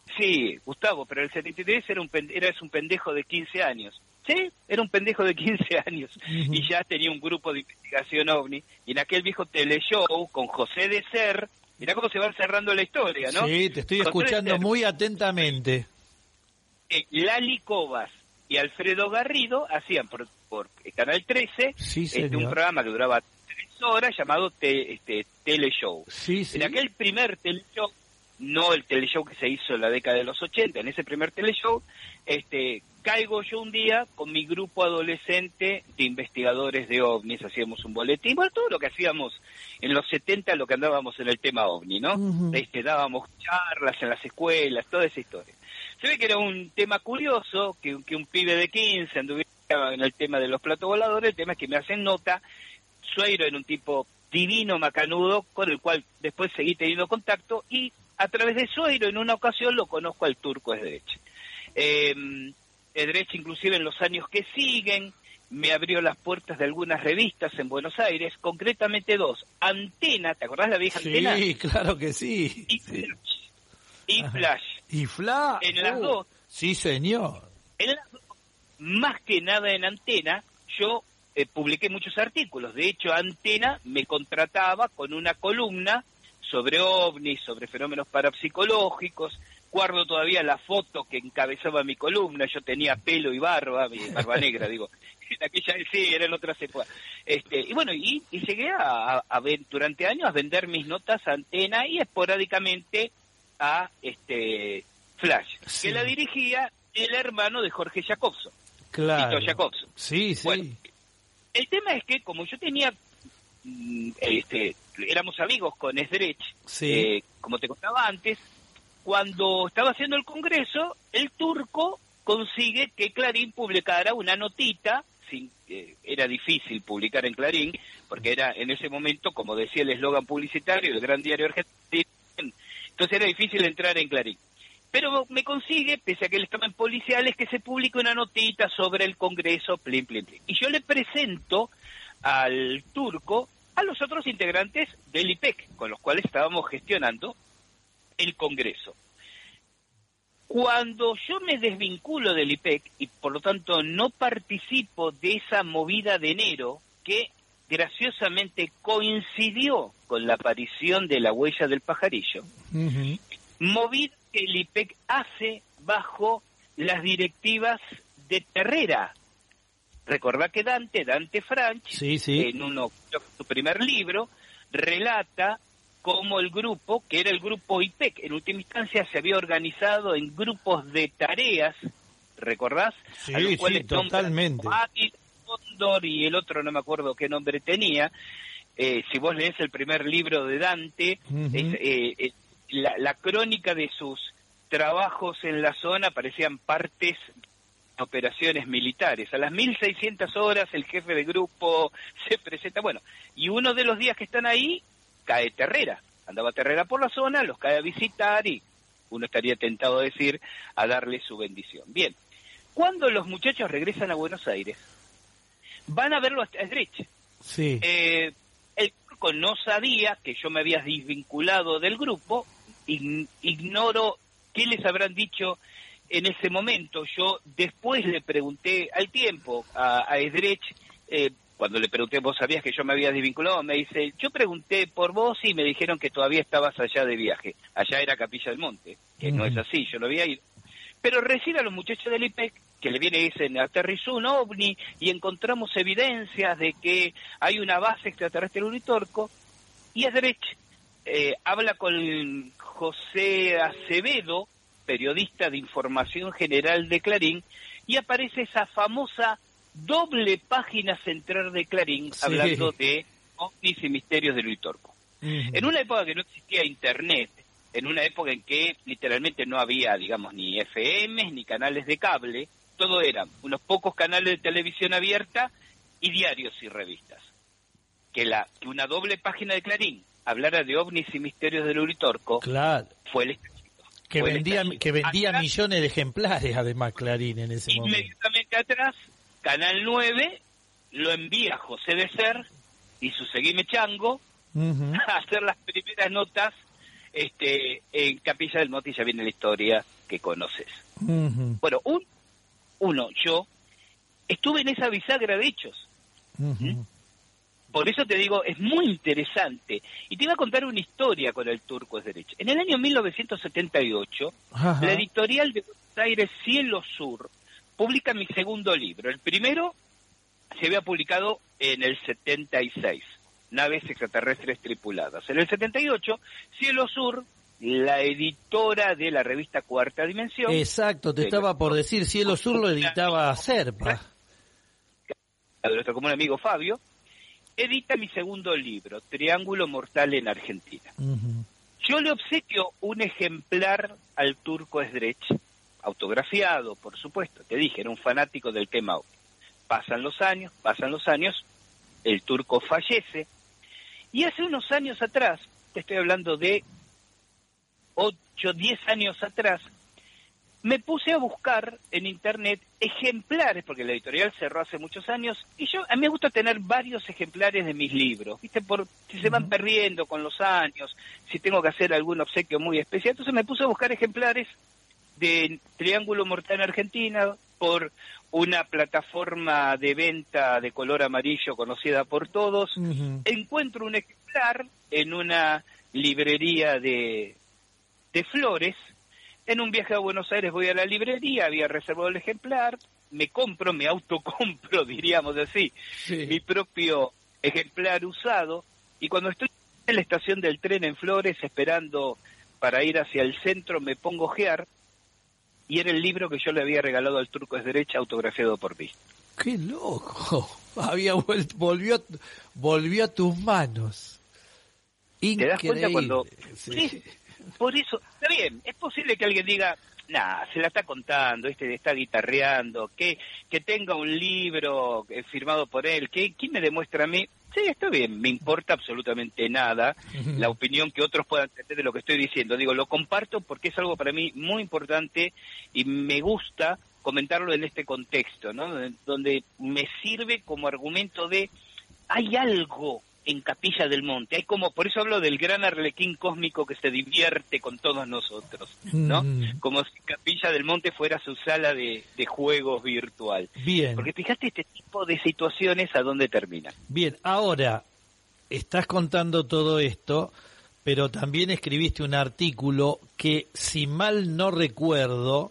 Sí, Gustavo, pero el setenta y tres era un, eras un pendejo de quince años. Sí, era un pendejo de quince años. Uh-huh. Y ya tenía un grupo de investigación ovni. Y en aquel viejo teleshow con José de Ser, mirá cómo se va cerrando la historia, ¿no? Sí, te estoy José escuchando muy atentamente. Eh, Lali Cobas y Alfredo Garrido hacían por, por Canal trece sí, este, un programa que duraba tres horas llamado te, este, Teleshow. Sí, sí. En aquel primer teleshow, no el teleshow que se hizo en la década de los ochenta, en ese primer teleshow, este, caigo yo un día con mi grupo adolescente de investigadores de ovnis, hacíamos un boletín, bueno, todo lo que hacíamos en los setenta, lo que andábamos en el tema ovni, ¿no? Uh-huh. Este, dábamos charlas en las escuelas, toda esa historia. Se ve que era un tema curioso, que, que un pibe de quince anduviera en el tema de los platos voladores. El tema es que me hacen nota, Sueiro era un tipo divino, macanudo, con el cual después seguí teniendo contacto, y a través de Sueiro en una ocasión lo conozco al turco Edrech. Eh, Edrech inclusive en los años que siguen me abrió las puertas de algunas revistas en Buenos Aires, concretamente dos, Antena, ¿te acordás de la vieja sí, Antena? Sí, claro que sí. Y sí. Flash. Y Flash. Y Flash. En las uh, dos. Sí, señor. En las dos, más que nada en Antena, yo eh, publiqué muchos artículos. De hecho, Antena me contrataba con una columna sobre ovnis, sobre fenómenos parapsicológicos. Guardo todavía la foto que encabezaba mi columna. Yo tenía pelo y barba, barba negra, digo. En aquella, sí, era en otras épocas. Este, y bueno, y, y llegué a, a, a ver, durante años a vender mis notas a Antena y esporádicamente a este Flash, sí. Que la dirigía el hermano de Jorge Jacobson. Claro. Tito Jacobson. Sí, sí. Bueno, el tema es que como yo tenía, este, éramos amigos con Edrech, sí. eh, como te contaba antes, cuando estaba haciendo el congreso, el turco consigue que Clarín publicara una notita, sin, eh, era difícil publicar en Clarín, porque era en ese momento, como decía el eslogan publicitario del gran diario argentino, entonces era difícil entrar en Clarín. Pero me consigue, pese a que él estaba en Policiales, que se publique una notita sobre el Congreso, plin, plin, plin. Y yo le presento al turco a los otros integrantes del I P E C, con los cuales estábamos gestionando el Congreso. Cuando yo me desvinculo del I P E C, y por lo tanto no participo de esa movida de enero, que graciosamente coincidió con la aparición de la huella del pajarillo, uh-huh. movida que el I P E C hace bajo las directivas de Terrera. Recordá que Dante, Dante Franch, sí, sí. en uno, su primer libro, relata cómo el grupo, que era el grupo I P E C, en última instancia se había organizado en grupos de tareas, ¿recordás? Sí, a los cuales sí, totalmente. Águila, Cóndor y el otro no me acuerdo qué nombre tenía. Eh, si vos lees el primer libro de Dante, uh-huh. es, eh, eh, la, la crónica de sus trabajos en la zona parecían partes de operaciones militares. A las mil seiscientas horas el jefe de grupo se presenta, bueno, y uno de los días que están ahí cae Terrera, andaba Terrera por la zona, los cae a visitar y uno estaría tentado a decir a darle su bendición. Bien, cuando los muchachos regresan a Buenos Aires, van a verlo a Edrech. Sí. Eh, el turco no sabía que yo me había desvinculado del grupo, ign- ignoro qué les habrán dicho en ese momento. Yo después le pregunté al tiempo a, a Edrech, eh, cuando le pregunté, ¿vos sabías que yo me había desvinculado? Me dice, yo pregunté por vos y me dijeron que todavía estabas allá de viaje. Allá era Capilla del Monte, que uh-huh. no es así, yo no había ido. Pero recibe a los muchachos del I P E C, que le viene y dicen, aterrizó un ovni y encontramos evidencias de que hay una base extraterrestre en Uritorco, y Edrech eh, habla con José Acevedo, periodista de Información General de Clarín, y aparece esa famosa doble página central de Clarín, sí. hablando de ovnis y misterios del Uritorco. Uh-huh. En una época que no existía internet, en una época en que literalmente no había, digamos, ni F M ni canales de cable, todo eran unos pocos canales de televisión abierta y diarios y revistas. Que, la, que una doble página de Clarín hablara de ovnis y misterios del Uritorco, claro. fue el estallido. Que fue vendía, el que vendía atrás, millones de ejemplares, además, Clarín, en ese momento. Inmediatamente atrás, Canal nueve lo envía a José de Ser y su Seguime Chango uh-huh. a hacer las primeras notas este, en Capilla del Monte, y ya viene la historia que conoces. Uh-huh. Bueno, un, uno, yo, estuve en esa bisagra de hechos. Uh-huh. ¿Mm? Por eso te digo, es muy interesante. Y te iba a contar una historia con el Turco es Derecho. En el año mil novecientos setenta y ocho, Ajá. la editorial de Buenos Aires, Cielo Sur, publica mi segundo libro. El primero se había publicado en el setenta y seis, Naves extraterrestres tripuladas. En el setenta y ocho, Cielo Sur, la editora de la revista Cuarta Dimensión... Exacto, te estaba por decir, Cielo Sur lo editaba Serpa. De nuestro común amigo Fabio, edita mi segundo libro, Triángulo Mortal en Argentina. Uh-huh. Yo le obsequio un ejemplar al Turco Esdrech, autografiado, por supuesto. Te dije, era un fanático del tema. Pasan los años, pasan los años, el Turco fallece, y hace unos años atrás, te estoy hablando de ocho, diez años atrás, me puse a buscar en internet ejemplares, porque la editorial cerró hace muchos años, y yo a mí me gusta tener varios ejemplares de mis libros, ¿viste? Por si se van perdiendo con los años, si tengo que hacer algún obsequio muy especial. Entonces me puse a buscar ejemplares de Triángulo Mortal en Argentina por una plataforma de venta de color amarillo conocida por todos. Uh-huh. Encuentro un ejemplar en una librería de, de Flores. En un viaje a Buenos Aires voy a la librería, había reservado el ejemplar, me compro, me autocompro, diríamos así, sí. mi propio ejemplar usado, y cuando estoy en la estación del tren en Flores esperando para ir hacia el centro, me pongo a ojear, y era el libro que yo le había regalado al Turco Esdrech, autografiado por mí. ¡Qué loco! Había vuelto, volvió, volvió a tus manos. Increíble. ¿Te das cuenta cuando...? Sí. Sí. Por eso, está bien, es posible que alguien diga, nah, se la está contando, este está guitarreando, que que tenga un libro eh, firmado por él, que ¿quién me demuestra a mí? Sí, está bien, me importa absolutamente nada uh-huh. la opinión que otros puedan tener de lo que estoy diciendo. Digo, lo comparto porque es algo para mí muy importante y me gusta comentarlo en este contexto, ¿no? Donde me sirve como argumento de, hay algo en Capilla del Monte, hay como, por eso hablo del gran arlequín cósmico que se divierte con todos nosotros, ¿no? Mm. Como si Capilla del Monte fuera su sala de, de juegos virtual. Bien. Porque fíjate este tipo de situaciones a dónde terminan. Bien, ahora, estás contando todo esto, pero también escribiste un artículo que, si mal no recuerdo,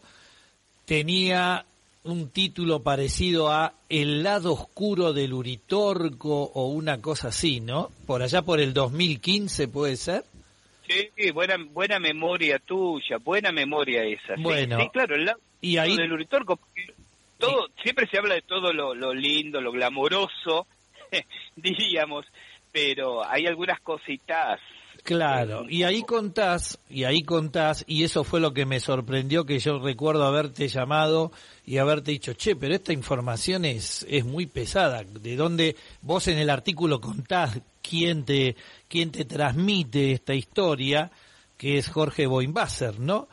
tenía un título parecido a El lado oscuro del Uritorco o una cosa así, ¿no? Por allá por el dos mil quince, ¿puede ser? Sí, buena buena memoria tuya, buena memoria esa. Bueno. Sí, sí, claro, el lado y ahí... del Uritorco, todo, sí. Siempre se habla de todo lo, lo lindo, lo glamoroso, diríamos, pero hay algunas cositas. Claro, y ahí contás, y ahí contás, y eso fue lo que me sorprendió, que yo recuerdo haberte llamado y haberte dicho, che, pero esta información es es muy pesada, de dónde vos en el artículo contás quién te quién te transmite esta historia, que es Jorge Boimbacher, ¿no?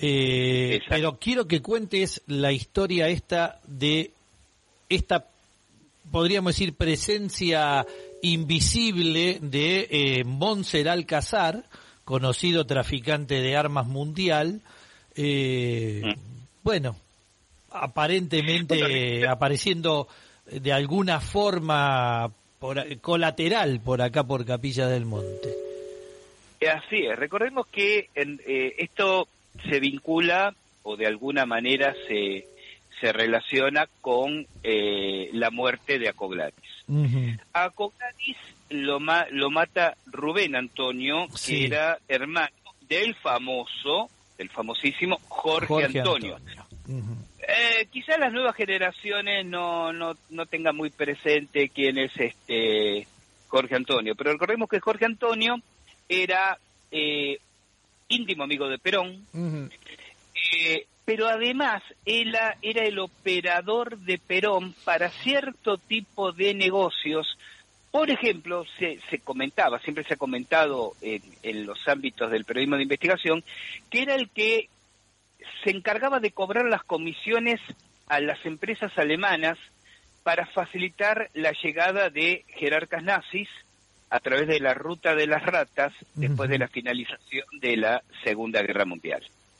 Eh, pero quiero que cuentes la historia esta de esta, podríamos decir, presencia invisible de eh, Montser Alcázar, conocido traficante de armas mundial, eh, mm. bueno, aparentemente apareciendo de alguna forma por, colateral por acá por Capilla del Monte. Así es, recordemos que en, eh, esto se vincula o de alguna manera se se relaciona con eh, la muerte de Acogladis. Uh-huh. A Acogladis lo, ma lo mata Rubén Antonio, sí. que era hermano del famoso, del famosísimo Jorge, Jorge Antonio. Antonio. Uh-huh. eh, quizás las nuevas generaciones no, no, no tengan muy presente quién es este Jorge Antonio, pero recordemos que Jorge Antonio era eh, íntimo amigo de Perón, uh-huh. eh, pero además él era el operador de Perón para cierto tipo de negocios. Por ejemplo, se, se comentaba, siempre se ha comentado en, en los ámbitos del periodismo de investigación, que era el que se encargaba de cobrar las comisiones a las empresas alemanas para facilitar la llegada de jerarcas nazis a través de la ruta de las ratas después uh-huh. de la finalización de la Segunda Guerra Mundial.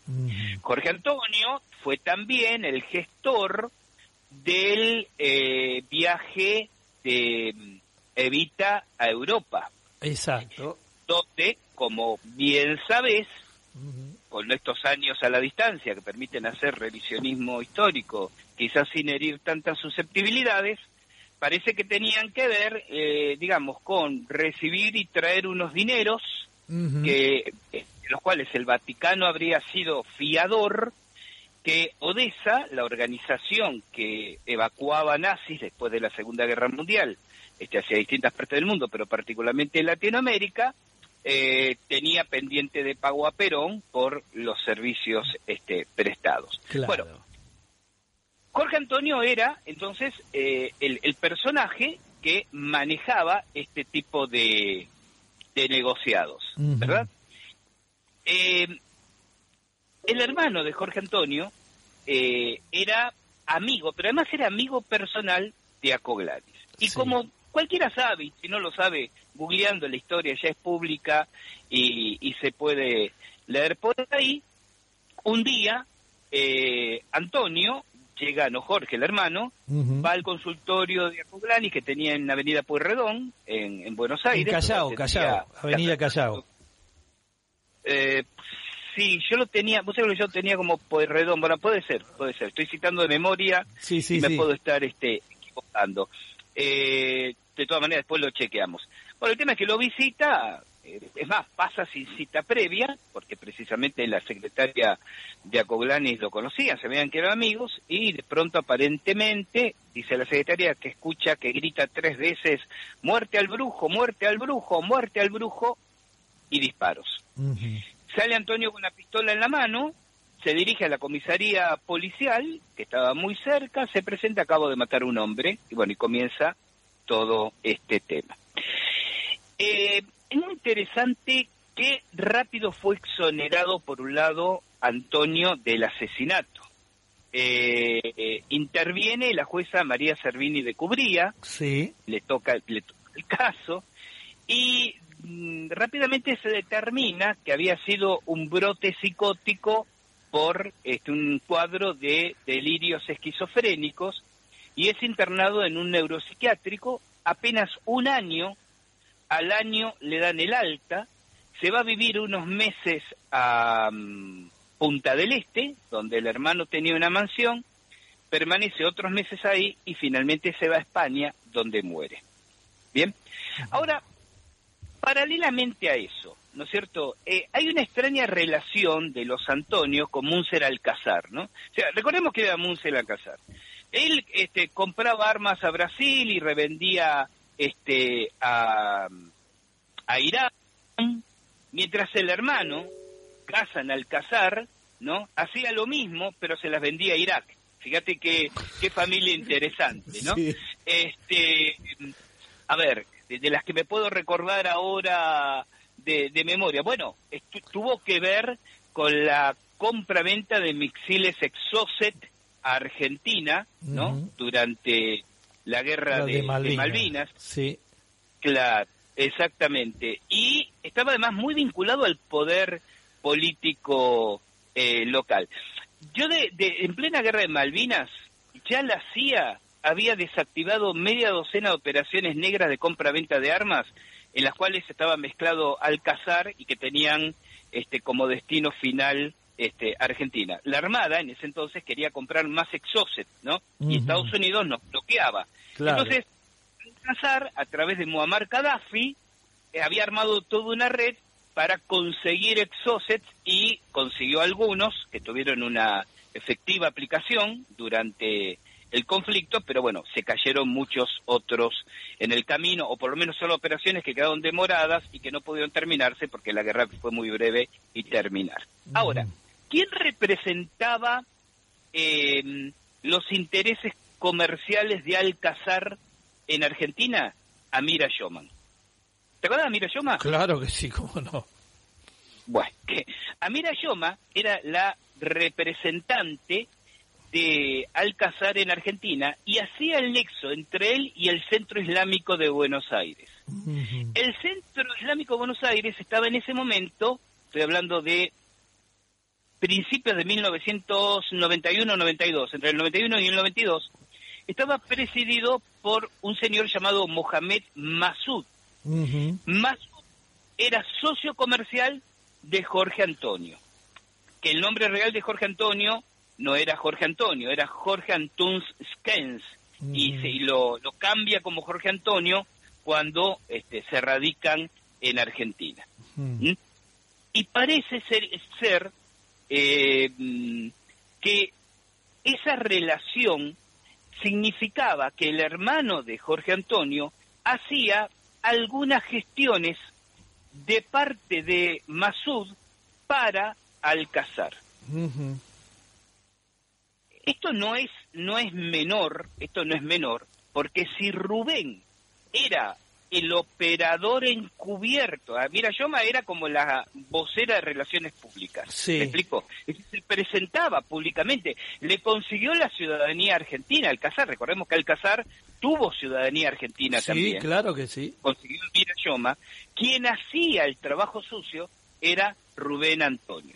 Uh-huh. Jorge Antonio fue también el gestor del eh, viaje de Evita a Europa. Exacto. Donde, como bien sabés, uh-huh, con estos años a la distancia que permiten hacer revisionismo histórico, quizás sin herir tantas susceptibilidades, parece que tenían que ver, eh, digamos, con recibir y traer unos dineros, uh-huh, que de los cuales el Vaticano habría sido fiador, que Odessa, la organización que evacuaba nazis después de la Segunda Guerra Mundial, este, hacia distintas partes del mundo, pero particularmente en Latinoamérica, eh, tenía pendiente de pago a Perón por los servicios este, prestados. Claro. Bueno, Jorge Antonio era entonces eh, el, el personaje que manejaba este tipo de, de negociados, uh-huh, ¿verdad? Eh, el hermano de Jorge Antonio eh, era amigo, pero además era amigo personal de Acoglanis. Y sí, como cualquiera sabe, y si no lo sabe, googleando la historia ya es pública y, y se puede leer por ahí, un día eh, Antonio llega, no Jorge, el hermano, uh-huh, va al consultorio de Acoglanis que tenía en Avenida Pueyrredón, en, en Buenos Aires. En Callao, Callao, Avenida Callao. Eh, sí, yo lo tenía, vos sabés que yo tenía como Pueyrredón, bueno, puede ser, puede ser, estoy citando de memoria, sí, sí, y me sí. puedo estar este equivocando. Eh, de todas maneras, después lo chequeamos. Bueno, el tema es que lo visita, eh, es más, pasa sin cita previa, porque precisamente la secretaria de Acoglanis lo conocía, se veían que eran amigos, y de pronto aparentemente, dice la secretaria, que escucha que grita tres veces, muerte al brujo, muerte al brujo, muerte al brujo, y disparos. Uh-huh. Sale Antonio con una pistola en la mano, se dirige a la comisaría policial, que estaba muy cerca, se presenta, acabo de matar a un hombre, y bueno, y comienza todo este tema. Eh, es muy interesante que rápido fue exonerado, por un lado, Antonio del asesinato. Eh, eh, interviene la jueza María Servini de Cubría, sí, le toca, le toca el caso, y mm, rápidamente se determina que había sido un brote psicótico por este, un cuadro de delirios esquizofrénicos, y es internado en un neuropsiquiátrico. Apenas un año, al año le dan el alta, se va a vivir unos meses a um, Punta del Este, donde el hermano tenía una mansión, permanece otros meses ahí y finalmente se va a España, donde muere. Bien, ahora, paralelamente a eso, ¿no es cierto? Eh, hay una extraña relación de los Antonios con Munzer Alcázar, ¿no? O sea, recordemos que era Munzer Alcázar. Él este, compraba armas a Brasil y revendía este, a, a Irán, mientras el hermano, Ghassan Alcázar, ¿no? Hacía lo mismo, pero se las vendía a Irak. Fíjate qué, qué familia interesante, ¿no? Sí. Este, a ver, de, de las que me puedo recordar ahora de, de memoria. Bueno, estu, tuvo que ver con la compra-venta de misiles Exocet a Argentina, ¿no? Uh-huh. Durante la guerra de, de, Malvinas. de Malvinas. Sí. Claro, exactamente. Y estaba además muy vinculado al poder político eh, local. Yo de, de en plena guerra de Malvinas, ya la C I A había desactivado media docena de operaciones negras de compra-venta de armas, en las cuales estaba mezclado Alcázar y que tenían este como destino final Este, Argentina. La Armada en ese entonces quería comprar más Exocet, ¿no? Uh-huh. Y Estados Unidos nos bloqueaba. Claro. Entonces, Alcázar, a través de Muammar Gaddafi, eh, había armado toda una red para conseguir Exocet y consiguió algunos que tuvieron una efectiva aplicación durante el conflicto, pero bueno, se cayeron muchos otros en el camino, o por lo menos son operaciones que quedaron demoradas y que no pudieron terminarse porque la guerra fue muy breve y terminar. Uh-huh. Ahora, ¿quién representaba eh, los intereses comerciales de Alcázar en Argentina? Amira Schumann. ¿Te acuerdas de Amira Schumann? Claro que sí, cómo no. Bueno, que Amira Schumann era la representante de Alcázar en Argentina y hacía el nexo entre él y el Centro Islámico de Buenos Aires. Uh-huh. El Centro Islámico de Buenos Aires estaba en ese momento, estoy hablando de principios de mil novecientos noventa y uno noventa y dos, entre el noventa y uno y el noventa y dos, estaba presidido por un señor llamado Mohamed Masud. Uh-huh. Masud era socio comercial de Jorge Antonio, que el nombre real de Jorge Antonio no era Jorge Antonio, era Jorge Antunes Skens, uh-huh. y, se, y lo, lo cambia como Jorge Antonio cuando este, se radican en Argentina. Uh-huh. ¿Mm? Y parece ser, ser eh, que esa relación significaba que el hermano de Jorge Antonio hacía algunas gestiones de parte de Masud para Alcázar. Uh-huh. Esto no es no es menor, esto no es menor, porque si Rubén era el operador encubierto, Mirayoma era como la vocera de relaciones públicas, sí. ¿Me explico? Se presentaba públicamente, le consiguió la ciudadanía argentina a Alcázar, recordemos que Alcázar tuvo ciudadanía argentina sí, también. Sí, claro que sí. Consiguió el Mirayoma, quien hacía el trabajo sucio era Rubén Antonio.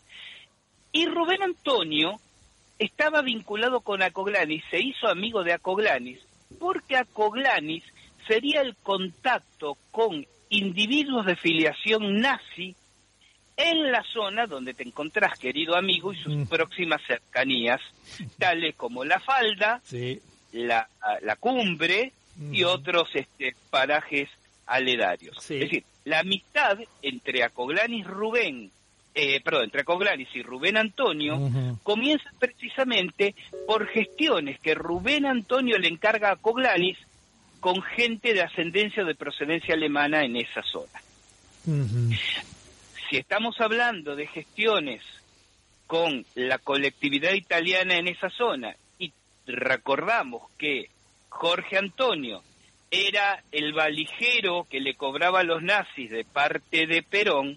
Y Rubén Antonio estaba vinculado con Acoglanis, se hizo amigo de Acoglanis, porque Acoglanis sería el contacto con individuos de filiación nazi en la zona donde te encontrás, querido amigo, y sus mm. próximas cercanías, tales como La Falda, sí. la, la Cumbre mm. y otros este, parajes aledaños. Sí. Es decir, la amistad entre Acoglanis Rubén, eh, perdón, entre Acoglanis y Rubén Antonio uh-huh. comienza precisamente por gestiones que Rubén Antonio le encarga a Acoglanis con gente de ascendencia o de procedencia alemana en esa zona. Uh-huh. Si estamos hablando de gestiones con la colectividad italiana en esa zona, y recordamos que Jorge Antonio era el valijero que le cobraba a los nazis de parte de Perón,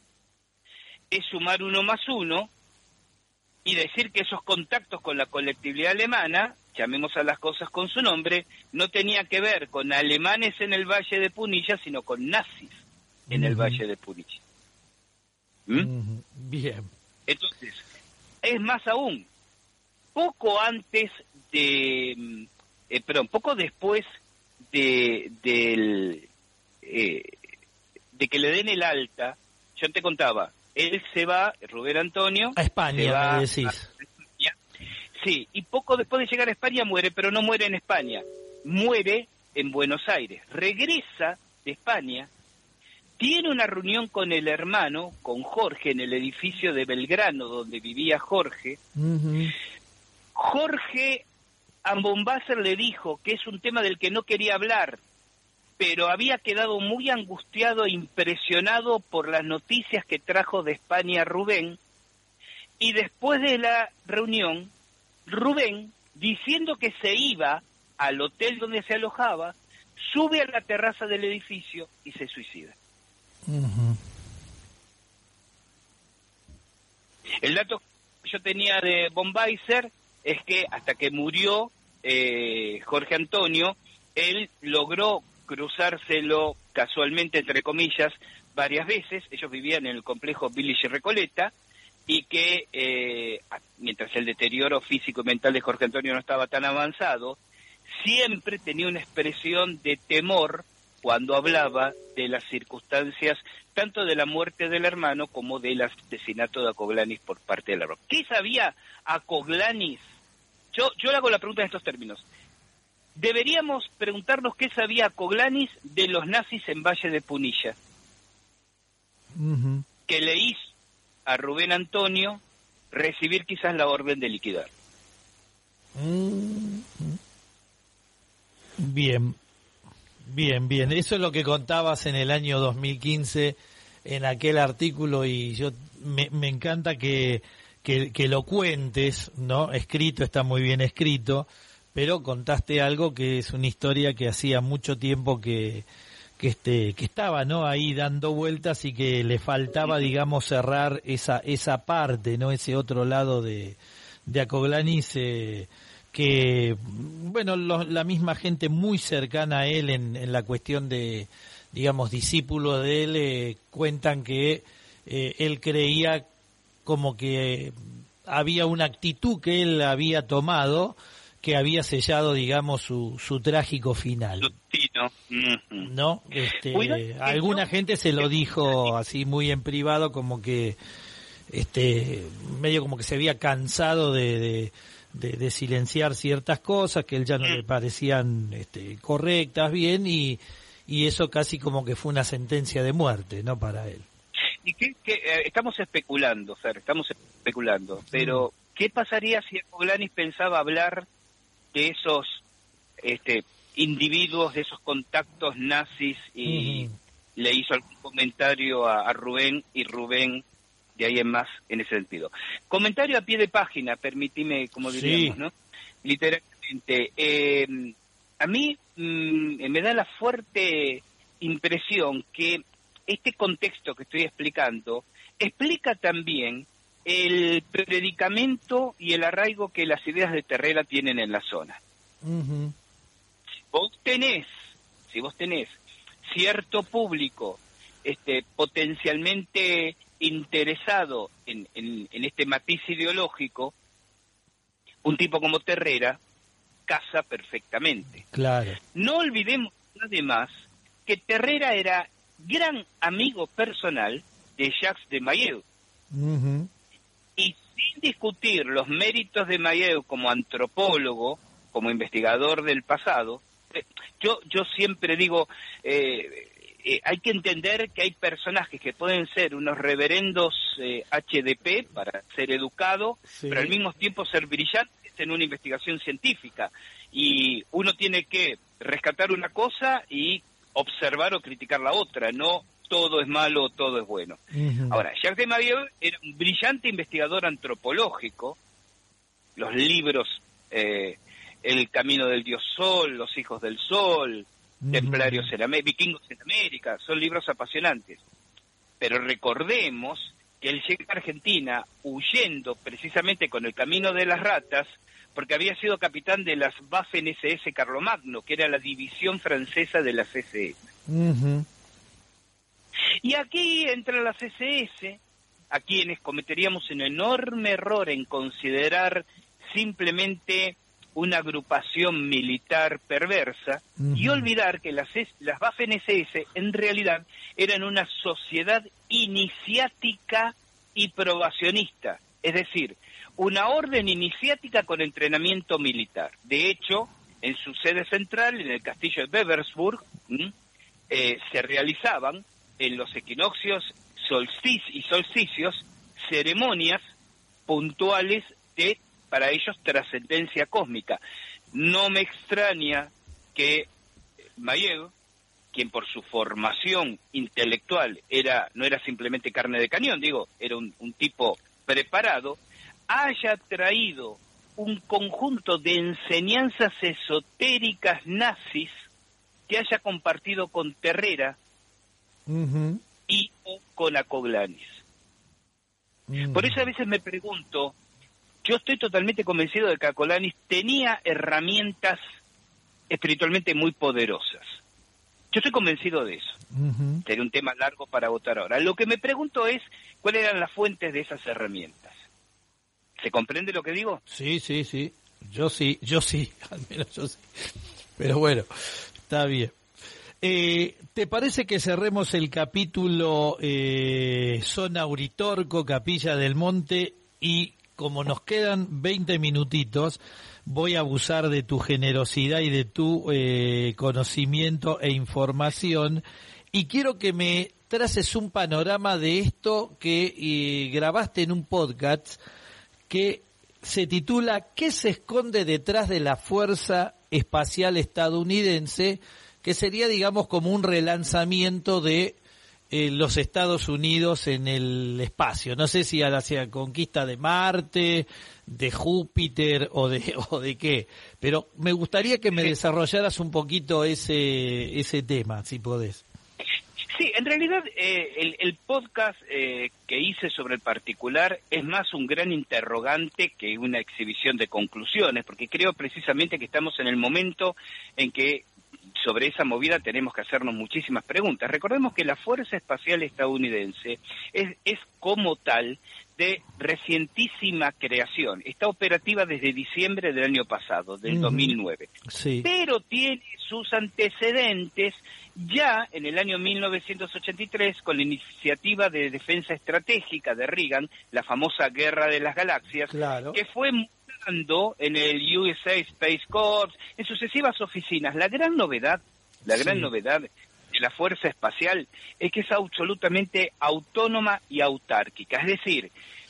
es sumar uno más uno y decir que esos contactos con la colectividad alemana, llamemos a las cosas con su nombre, no tenía que ver con alemanes en el Valle de Punilla, sino con nazis en uh-huh. el Valle de Punilla. ¿Mm? Uh-huh. Bien. Entonces, es más aún, poco antes de, eh, perdón, poco después de, del, eh, de que le den el alta, yo te contaba, él se va, Rubén Antonio... A España, me decís. A, Sí, y poco después de llegar a España muere, pero no muere en España, muere en Buenos Aires. Regresa de España, tiene una reunión con el hermano, con Jorge, en el edificio de Belgrano, donde vivía Jorge. Uh-huh. Jorge Ambonbasser le dijo que es un tema del que no quería hablar, pero había quedado muy angustiado e impresionado por las noticias que trajo de España Rubén, y después de la reunión, Rubén, diciendo que se iba al hotel donde se alojaba, sube a la terraza del edificio y se suicida. Uh-huh. El dato que yo tenía de von Weisser es que hasta que murió eh, Jorge Antonio, él logró cruzárselo casualmente, entre comillas, varias veces. Ellos vivían en el complejo Village Recoleta, y que eh, mientras el deterioro físico y mental de Jorge Antonio no estaba tan avanzado, siempre tenía una expresión de temor cuando hablaba de las circunstancias tanto de la muerte del hermano como del asesinato de Acoglanis por parte de la Roca. ¿Qué sabía Acoglanis? Yo, yo le hago la pregunta en estos términos. Deberíamos preguntarnos qué sabía Acoglanis de los nazis en Valle de Punilla, uh-huh. que le hizo a Rubén Antonio recibir quizás la orden de liquidar. Bien, bien, bien. Eso es lo que contabas en el año dos mil quince en aquel artículo, y yo me, me encanta que, que, que lo cuentes, ¿no? Escrito, está muy bien escrito, pero contaste algo que es una historia que hacía mucho tiempo que que este que estaba, ¿no?, ahí dando vueltas, y que le faltaba, digamos, cerrar esa esa parte, ¿no?, ese otro lado de de Acoglanis, eh, que bueno, lo, la misma gente muy cercana a él en, en la cuestión de, digamos, discípulos de él, eh, cuentan que eh, él creía como que había una actitud que él había tomado que había sellado, digamos, su, su trágico final. ¿No? Este, a alguna gente se lo dijo así muy en privado, como que este medio como que se había cansado de, de, de, de silenciar ciertas cosas que él ya no le parecían este, correctas, bien, y, y eso casi como que fue una sentencia de muerte, ¿no? Para él. Y que, que eh, estamos especulando, Fer, estamos especulando, pero mm. ¿qué pasaría si Boglanis pensaba hablar de esos este, individuos, de esos contactos nazis y mm. le hizo algún comentario a, a Rubén y Rubén de ahí en más en ese sentido? Comentario a pie de página, permíteme, como diríamos, sí. ¿no? Literalmente, eh, a mí mm, me da la fuerte impresión que este contexto que estoy explicando explica también el predicamento y el arraigo que las ideas de Terrera tienen en la zona. Uh-huh. Si vos tenés, si vos tenés cierto público este, potencialmente interesado en, en, en este matiz ideológico, un tipo como Terrera casa perfectamente. Claro. No olvidemos además que Terrera era gran amigo personal de Jacques de Maillet. Uh-huh. Y sin discutir los méritos de Maillet como antropólogo, como investigador del pasado, eh, yo yo siempre digo, eh, eh, hay que entender que hay personajes que pueden ser unos reverendos eh, H D P para ser educado, sí. pero al mismo tiempo ser brillantes en una investigación científica. Y uno tiene que rescatar una cosa y observar o criticar la otra, no todo es malo, todo es bueno. Uh-huh. Ahora, Jacques de Maillet era un brillante investigador antropológico. Los libros, eh, El Camino del Dios Sol, Los Hijos del Sol, uh-huh. Templarios en América, Vikingos en América, son libros apasionantes. Pero recordemos que él llega a Argentina huyendo precisamente con el camino de las ratas, porque había sido capitán de las Waffen S S Carlomagno, que era la división francesa de las S S. Uh-huh. Y aquí entra las S S, a quienes cometeríamos un enorme error en considerar simplemente una agrupación militar perversa, uh-huh. y olvidar que las, las Waffen S S en realidad eran una sociedad iniciática y probacionista, es decir, una orden iniciática con entrenamiento militar. De hecho, en su sede central, en el castillo de Beversburg, eh, se realizaban en los equinoccios solstic y solsticios ceremonias puntuales de, para ellos, trascendencia cósmica. No me extraña que Maillet, quien por su formación intelectual era no era simplemente carne de cañón, digo, era un, un tipo preparado, haya traído un conjunto de enseñanzas esotéricas nazis que haya compartido con Terrera uh-huh. y con Acoglanis. Uh-huh. Por eso a veces me pregunto, yo estoy totalmente convencido de que Acoglanis tenía herramientas espiritualmente muy poderosas. Yo estoy convencido de eso. Uh-huh. Sería un tema largo para votar ahora. Lo que me pregunto es, ¿cuáles eran las fuentes de esas herramientas? ¿Se comprende lo que digo? Sí, sí, sí. Yo sí, yo sí, al menos yo sí. Pero bueno, está bien. Eh, ¿Te parece que cerremos el capítulo eh, Zona Uritorco, Capilla del Monte? Y como nos quedan veinte minutitos, voy a abusar de tu generosidad y de tu eh, conocimiento e información. Y quiero que me traces un panorama de esto que eh, grabaste en un podcast que se titula ¿Qué se esconde detrás de la Fuerza Espacial Estadounidense? Que sería, digamos, como un relanzamiento de eh, los Estados Unidos en el espacio. No sé si hacia conquista de Marte, de Júpiter o de o de qué. Pero me gustaría que me desarrollaras un poquito ese ese tema, si podés. Sí, en realidad eh, el, el podcast eh, que hice sobre el particular es más un gran interrogante que una exhibición de conclusiones, porque creo precisamente que estamos en el momento en que sobre esa movida tenemos que hacernos muchísimas preguntas. Recordemos que la Fuerza Espacial Estadounidense es, es como tal de recientísima creación. Está operativa desde diciembre del año pasado, del uh-huh. dos mil nueve. Sí. Pero tiene sus antecedentes ya en el año mil novecientos ochenta y tres con la iniciativa de defensa estratégica de Reagan, la famosa Guerra de las Galaxias, claro. que fue mutando en el U S A Space Corps, en sucesivas oficinas. La gran novedad, la sí. gran novedad de la Fuerza Espacial es que es absolutamente autónoma y autárquica, es decir,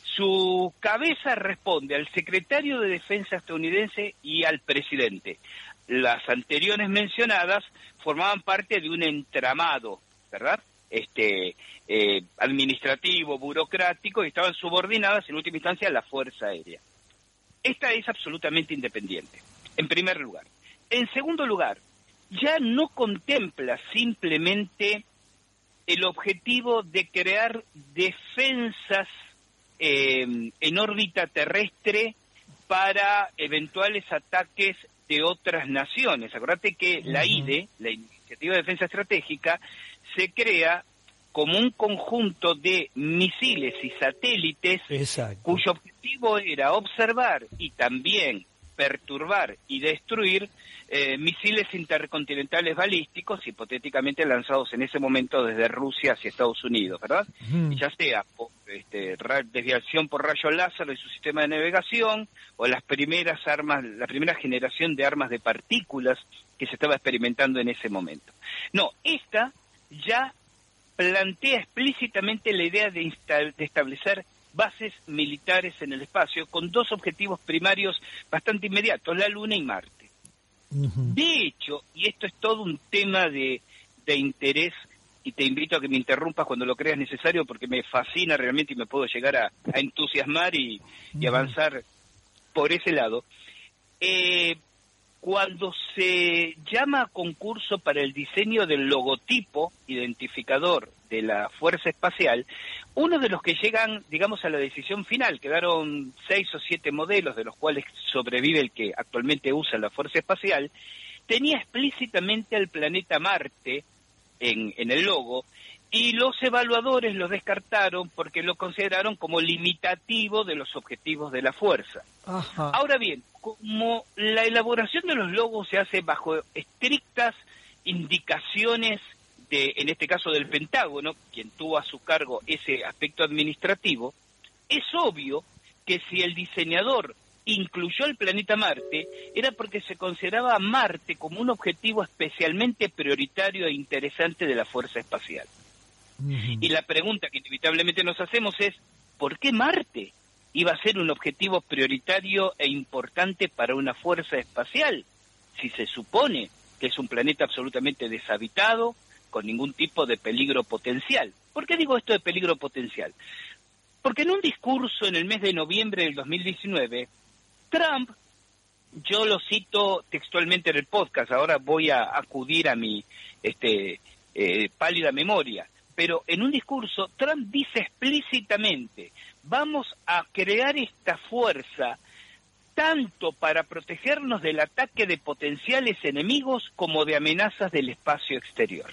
su cabeza responde al secretario de Defensa estadounidense y al presidente. Las anteriores mencionadas formaban parte de un entramado, ¿verdad? Este eh, administrativo, burocrático, y estaban subordinadas en última instancia a la Fuerza Aérea. Esta es absolutamente independiente, en primer lugar. En segundo lugar, ya no contempla simplemente el objetivo de crear defensas eh, en órbita terrestre para eventuales ataques de otras naciones. Acuérdate que uh-huh. la I D E, la Iniciativa de Defensa Estratégica, se crea como un conjunto de misiles y satélites Exacto. cuyo objetivo era observar y también perturbar y destruir eh, misiles intercontinentales balísticos hipotéticamente lanzados en ese momento desde Rusia hacia Estados Unidos, ¿verdad? Uh-huh. Ya sea por este, desviación por rayo láser de su sistema de navegación o las primeras armas, la primera generación de armas de partículas que se estaba experimentando en ese momento. No, esta ya plantea explícitamente la idea de, insta- de establecer bases militares en el espacio con dos objetivos primarios bastante inmediatos, la Luna y Marte. Uh-huh. De hecho, y esto es todo un tema de, de interés, y te invito a que me interrumpas cuando lo creas necesario porque me fascina realmente y me puedo llegar a, a entusiasmar y, uh-huh. y avanzar por ese lado. Eh, cuando se llama a concurso para el diseño del logotipo identificador de la Fuerza Espacial, uno de los que llegan, digamos, a la decisión final, quedaron seis o siete modelos, de los cuales sobrevive el que actualmente usa la Fuerza Espacial, tenía explícitamente al planeta Marte en, en el logo, y los evaluadores lo descartaron porque lo consideraron como limitativo de los objetivos de la Fuerza. Ajá. Ahora bien, como la elaboración de los logos se hace bajo estrictas indicaciones de, en este caso del Pentágono, quien tuvo a su cargo ese aspecto administrativo, es obvio que si el diseñador incluyó el planeta Marte, era porque se consideraba a Marte como un objetivo especialmente prioritario e interesante de la Fuerza Espacial. Uh-huh. Y la pregunta que inevitablemente nos hacemos es, ¿por qué Marte iba a ser un objetivo prioritario e importante para una fuerza espacial, si se supone que es un planeta absolutamente deshabitado, con ningún tipo de peligro potencial? ¿Por qué digo esto de peligro potencial? Porque en un discurso en el mes de noviembre del dos mil diecinueve, Trump, yo lo cito textualmente en el podcast, ahora voy a acudir a mi este, eh, pálida memoria, pero en un discurso Trump dice explícitamente, vamos a crear esta fuerza tanto para protegernos del ataque de potenciales enemigos como de amenazas del espacio exterior.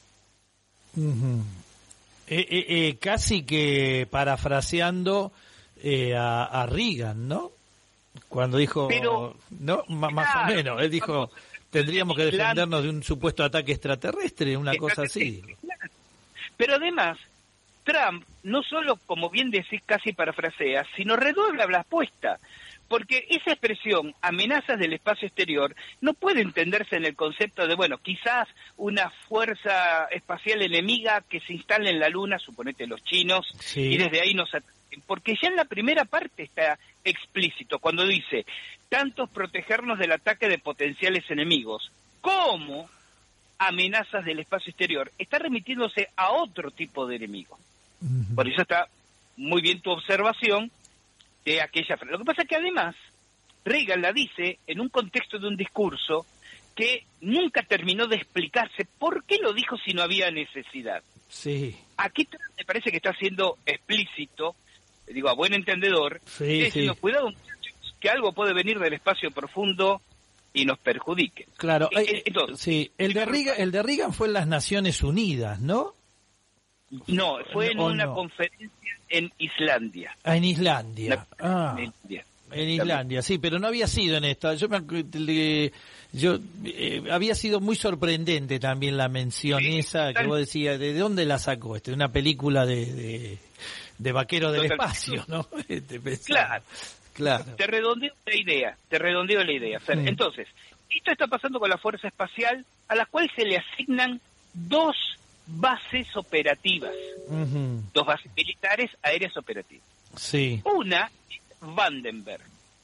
Uh-huh. eh, eh, eh, casi que parafraseando eh, a, a Reagan, ¿no? Cuando dijo, pero, no, M- claro, más o menos, él dijo, tendríamos que defendernos de un supuesto ataque extraterrestre, una cosa así. Pero además, Trump no solo, como bien decís, casi parafrasea, sino redobla la apuesta, porque esa expresión, amenazas del espacio exterior, no puede entenderse en el concepto de, bueno, quizás una fuerza espacial enemiga que se instale en la Luna, suponete los chinos, sí. y desde ahí nos ataquen, porque ya en la primera parte está explícito, cuando dice, tanto protegernos del ataque de potenciales enemigos, como amenazas del espacio exterior, está remitiéndose a otro tipo de enemigo. Uh-huh. Por eso está muy bien tu observación de aquella frase. Lo que pasa es que además Reagan la dice en un contexto de un discurso que nunca terminó de explicarse por qué lo dijo si no había necesidad. Sí. Aquí me parece que está siendo explícito, digo a buen entendedor, sí, diciendo, sí. cuidado muchachos, que algo puede venir del espacio profundo y nos perjudique. Claro, Entonces, sí, el de Reagan, el de Reagan fue en las Naciones Unidas, ¿no? No, fue en ¿O una no? conferencia en Islandia. Ah, en Islandia. La- Ah, en Islandia. en Islandia, sí, pero no había sido en esta. Yo, me, acu- le- yo eh, había sido muy sorprendente también la mención Sí, esa que total- vos decías, ¿de dónde la sacó? Este, una película de, de, de vaquero del Total- espacio, ¿no? Este, pensaba. Claro. Claro. Te redondeo la idea, te redondeo la idea, Fer. Mm. Entonces, esto está pasando con la Fuerza Espacial, a la cual se le asignan dos bases operativas, Ujú. dos bases militares aéreas operativas. Sí. Una es Vandenberg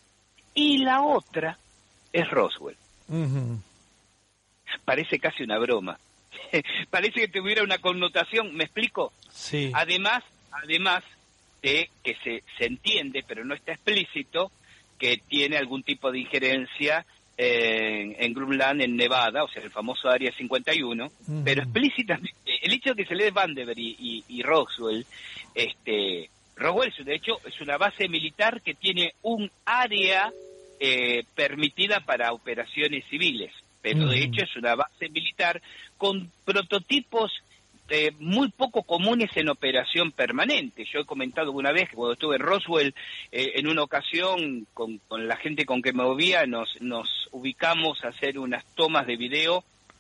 y la otra es Roswell. Ujú. Parece casi una broma. Parece que tuviera una connotación, ¿me explico? Sí. Además, además de que se, se entiende, pero no está explícito, que tiene algún tipo de injerencia en, en Grumland, en Nevada, o sea, el famoso Área cincuenta y uno, Ujú. pero explícitamente, el hecho de que se lee Vandenberg y, y, y Roswell, este, Roswell, de hecho, es una base militar que tiene un área eh, permitida para operaciones civiles, pero de Ujú. hecho es una base militar con prototipos eh, muy poco comunes en operación permanente. Yo he comentado una vez que cuando estuve en Roswell, eh, en una ocasión con, con la gente con que me movía, nos, nos ubicamos a hacer unas tomas de video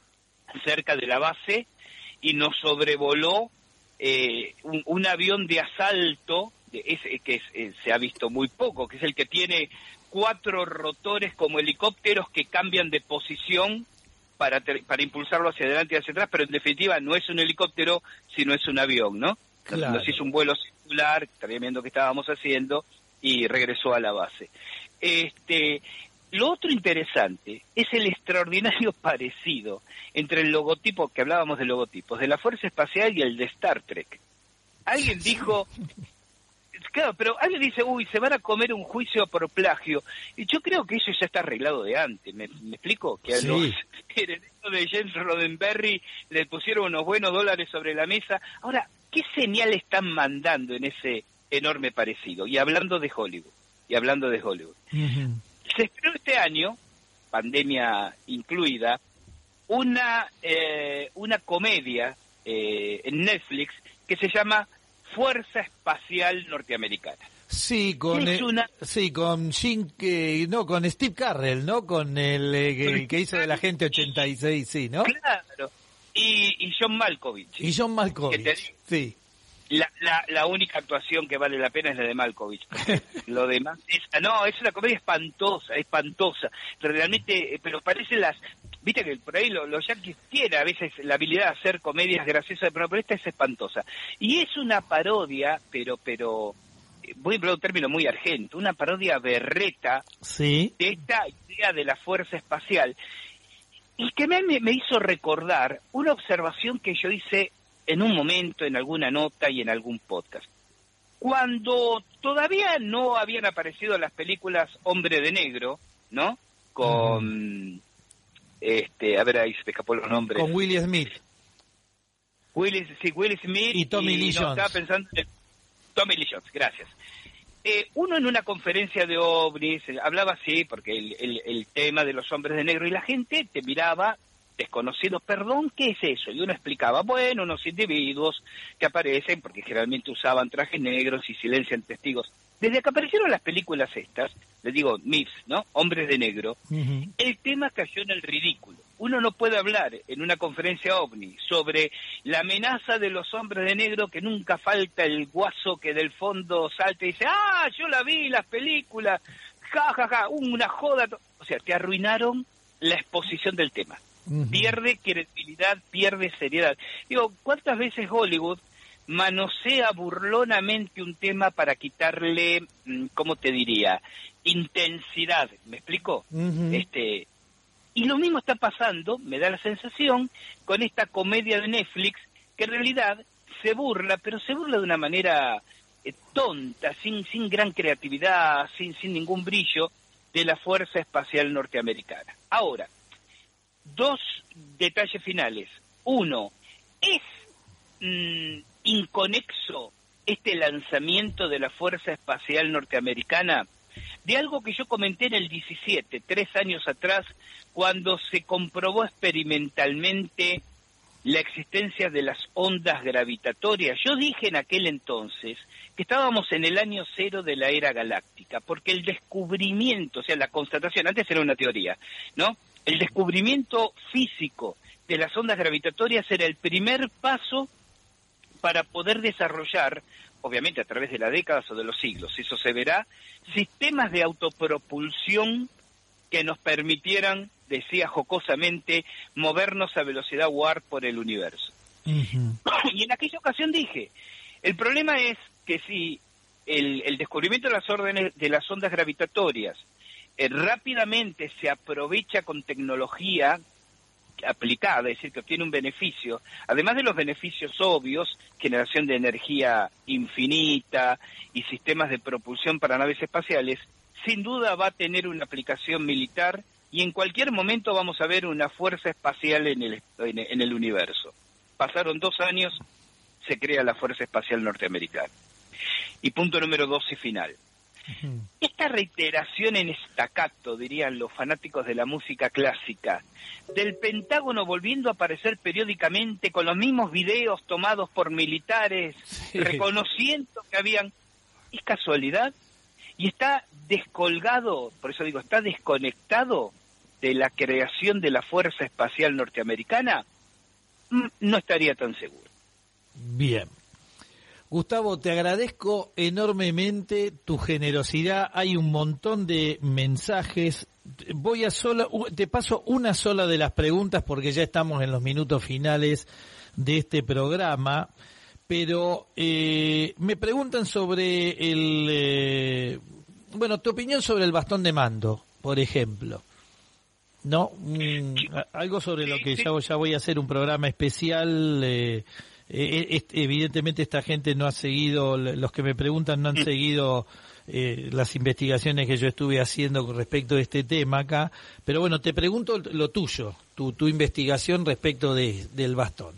cerca de la base y nos sobrevoló eh, un, un avión de asalto, de ese, que es, eh, se ha visto muy poco, que es el que tiene cuatro rotores como helicópteros que cambian de posición para ter- para impulsarlo hacia adelante y hacia atrás, pero en definitiva no es un helicóptero, sino es un avión, ¿no? Claro. Nos hizo un vuelo circular, tremendo que estábamos haciendo, y regresó a la base. Este, lo otro interesante es el extraordinario parecido entre el logotipo, que hablábamos de logotipos, de la Fuerza Espacial y el de Star Trek. Alguien dijo... Claro, pero alguien dice, uy, se van a comer un juicio por plagio. Y yo creo que eso ya está arreglado de antes. ¿Me, me explico? Que a Sí. los herederos de James Roddenberry le pusieron unos buenos dólares sobre la mesa. Ahora, ¿qué señal están mandando en ese enorme parecido? Y hablando de Hollywood. Y hablando de Hollywood. Ujú. Se estrenó este año, pandemia incluida, una, eh, una comedia eh, en Netflix que se llama Fuerza Espacial Norteamericana. Sí, con Es eh, una- sí, con Jim, que no, con Steve Carell, ¿no? Con el eh, que, que hizo de la gente ochenta y seis, sí, ¿no? Claro. Y, y John Malkovich. Y John Que Malkovich, te- sí. La, la, la única actuación que vale la pena es la de Malkovich. Lo demás es... ah, No, es una comedia espantosa, espantosa. Realmente, eh, pero parece las... Viste que por ahí lo- los yanquis tienen a veces la habilidad de hacer comedias graciosas, pero, pero esta es espantosa. Y es una parodia, pero, pero... eh, voy a emplear un término muy argento, una parodia berreta Sí. de esta idea de la fuerza espacial, y que me, me hizo recordar una observación que yo hice en un momento, en alguna nota y en algún podcast. Cuando todavía no habían aparecido las películas Hombre de Negro, ¿no? Con, este, a ver, ahí se me escapó los nombres. Con Will Smith. Will, sí, Will Smith Y Tommy Lee no, Jones. estaba pensando en Tommy Lee Jones, gracias. Eh, uno en una conferencia de ovnis eh, hablaba así, porque el, el, el tema de los hombres de negro, y la gente te miraba desconocido, perdón, ¿qué es eso? Y uno explicaba, bueno, unos individuos que aparecen porque generalmente usaban trajes negros y silencian testigos. Desde que aparecieron las películas estas, les digo, M I F S, ¿no? Hombres de negro, Ujú. el tema cayó en el ridículo. Uno no puede hablar en una conferencia ovni sobre la amenaza de los hombres de negro, que nunca falta el guaso que del fondo salta y dice, ah, yo la vi, las películas, ja, ja, ja, una joda. O sea, te arruinaron la exposición del tema. Ujú. Pierde credibilidad, pierde seriedad. Digo, ¿cuántas veces Hollywood manosea burlonamente un tema para quitarle, mm, ¿cómo te diría?, intensidad? ¿Me explico? Ujú. Este, y lo mismo está pasando, me da la sensación, con esta comedia de Netflix, que en realidad se burla, pero se burla de una manera eh, tonta, sin, sin gran creatividad, sin, sin ningún brillo, de la Fuerza Espacial Norteamericana. Ahora, dos detalles finales. Uno, ¿es mm, inconexo este lanzamiento de la Fuerza Espacial Norteamericana de algo que yo comenté en el diecisiete, tres años atrás, cuando se comprobó experimentalmente la existencia de las ondas gravitatorias. Yo dije en aquel entonces que estábamos en el año cero de la era galáctica, porque el descubrimiento, o sea, la constatación, antes era una teoría, ¿no? El descubrimiento físico de las ondas gravitatorias era el primer paso para poder desarrollar, obviamente a través de las décadas o de los siglos, eso se verá, sistemas de autopropulsión que nos permitieran, decía jocosamente, movernos a velocidad warp por el universo. Uh-huh. Y en aquella ocasión dije, el problema es que si el, el descubrimiento de las, órdenes, de las ondas gravitatorias eh, rápidamente se aprovecha con tecnología aplicada, es decir, que obtiene un beneficio, además de los beneficios obvios, generación de energía infinita y sistemas de propulsión para naves espaciales, sin duda va a tener una aplicación militar y en cualquier momento vamos a ver una fuerza espacial en el, en, en el universo. Pasaron dos años, se crea la Fuerza Espacial Norteamericana. Y punto número dos y final. Uh-huh. Esta reiteración en staccato, dirían los fanáticos de la música clásica, del Pentágono volviendo a aparecer periódicamente con los mismos videos tomados por militares, sí, reconociendo que habían... ¿Es casualidad? Y está descolgado, por eso digo, está desconectado de la creación de la Fuerza Espacial Norteamericana. No estaría tan seguro. Bien. Gustavo, te agradezco enormemente tu generosidad. Hay un montón de mensajes. Voy a sola, te paso una sola de las preguntas porque ya estamos en los minutos finales de este programa. Pero eh, me preguntan sobre el, eh, bueno, tu opinión sobre el bastón de mando, por ejemplo. ¿No? Mm, algo sobre lo que ya, ya voy a hacer un programa especial. Eh, eh, evidentemente esta gente no ha seguido, los que me preguntan no han seguido eh, las investigaciones que yo estuve haciendo con respecto a este tema acá. Pero bueno, te pregunto lo tuyo, tu, tu investigación respecto de, del bastón.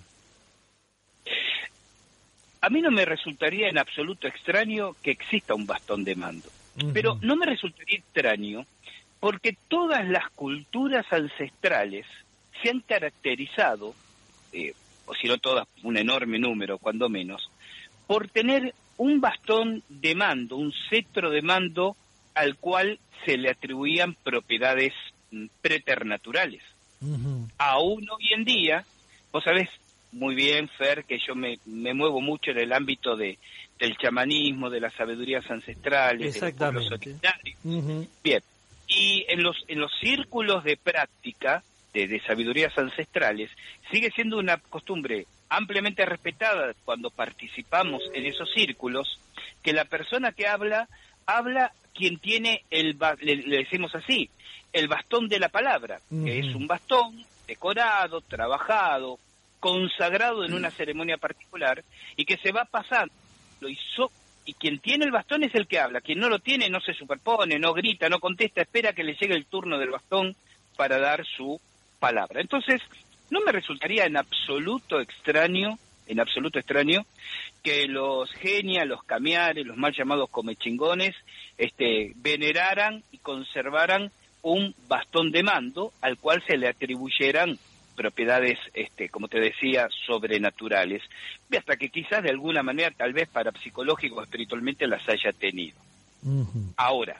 A mí no me resultaría en absoluto extraño que exista un bastón de mando, uh-huh. Pero no me resultaría extraño porque todas las culturas ancestrales se han caracterizado, eh, o si no todas, un enorme número, cuando menos, por tener un bastón de mando, un cetro de mando al cual se le atribuían propiedades preternaturales. Uh-huh. Aún hoy en día, vos sabés muy bien, Fer, que yo me, me muevo mucho en el ámbito de del chamanismo, de las sabidurías ancestrales, de los pueblos originarios. Uh-huh. Bien, y en los en los círculos de práctica de, de sabidurías ancestrales sigue siendo una costumbre ampliamente respetada cuando participamos en esos círculos, que la persona que habla, habla quien tiene el, le, le decimos así, el bastón de la palabra, uh-huh. que es un bastón decorado, trabajado, consagrado en una ceremonia particular y que se va pasando y, so, y quien tiene el bastón es el que habla, quien no lo tiene no se superpone, no grita, no contesta, espera que le llegue el turno del bastón para dar su palabra. Entonces no me resultaría en absoluto extraño en absoluto extraño que los genias, los camiares, los mal llamados comechingones este, veneraran y conservaran un bastón de mando al cual se le atribuyeran propiedades, este, como te decía, sobrenaturales, hasta que quizás de alguna manera, tal vez parapsicológico o espiritualmente, las haya tenido. Uh-huh. Ahora,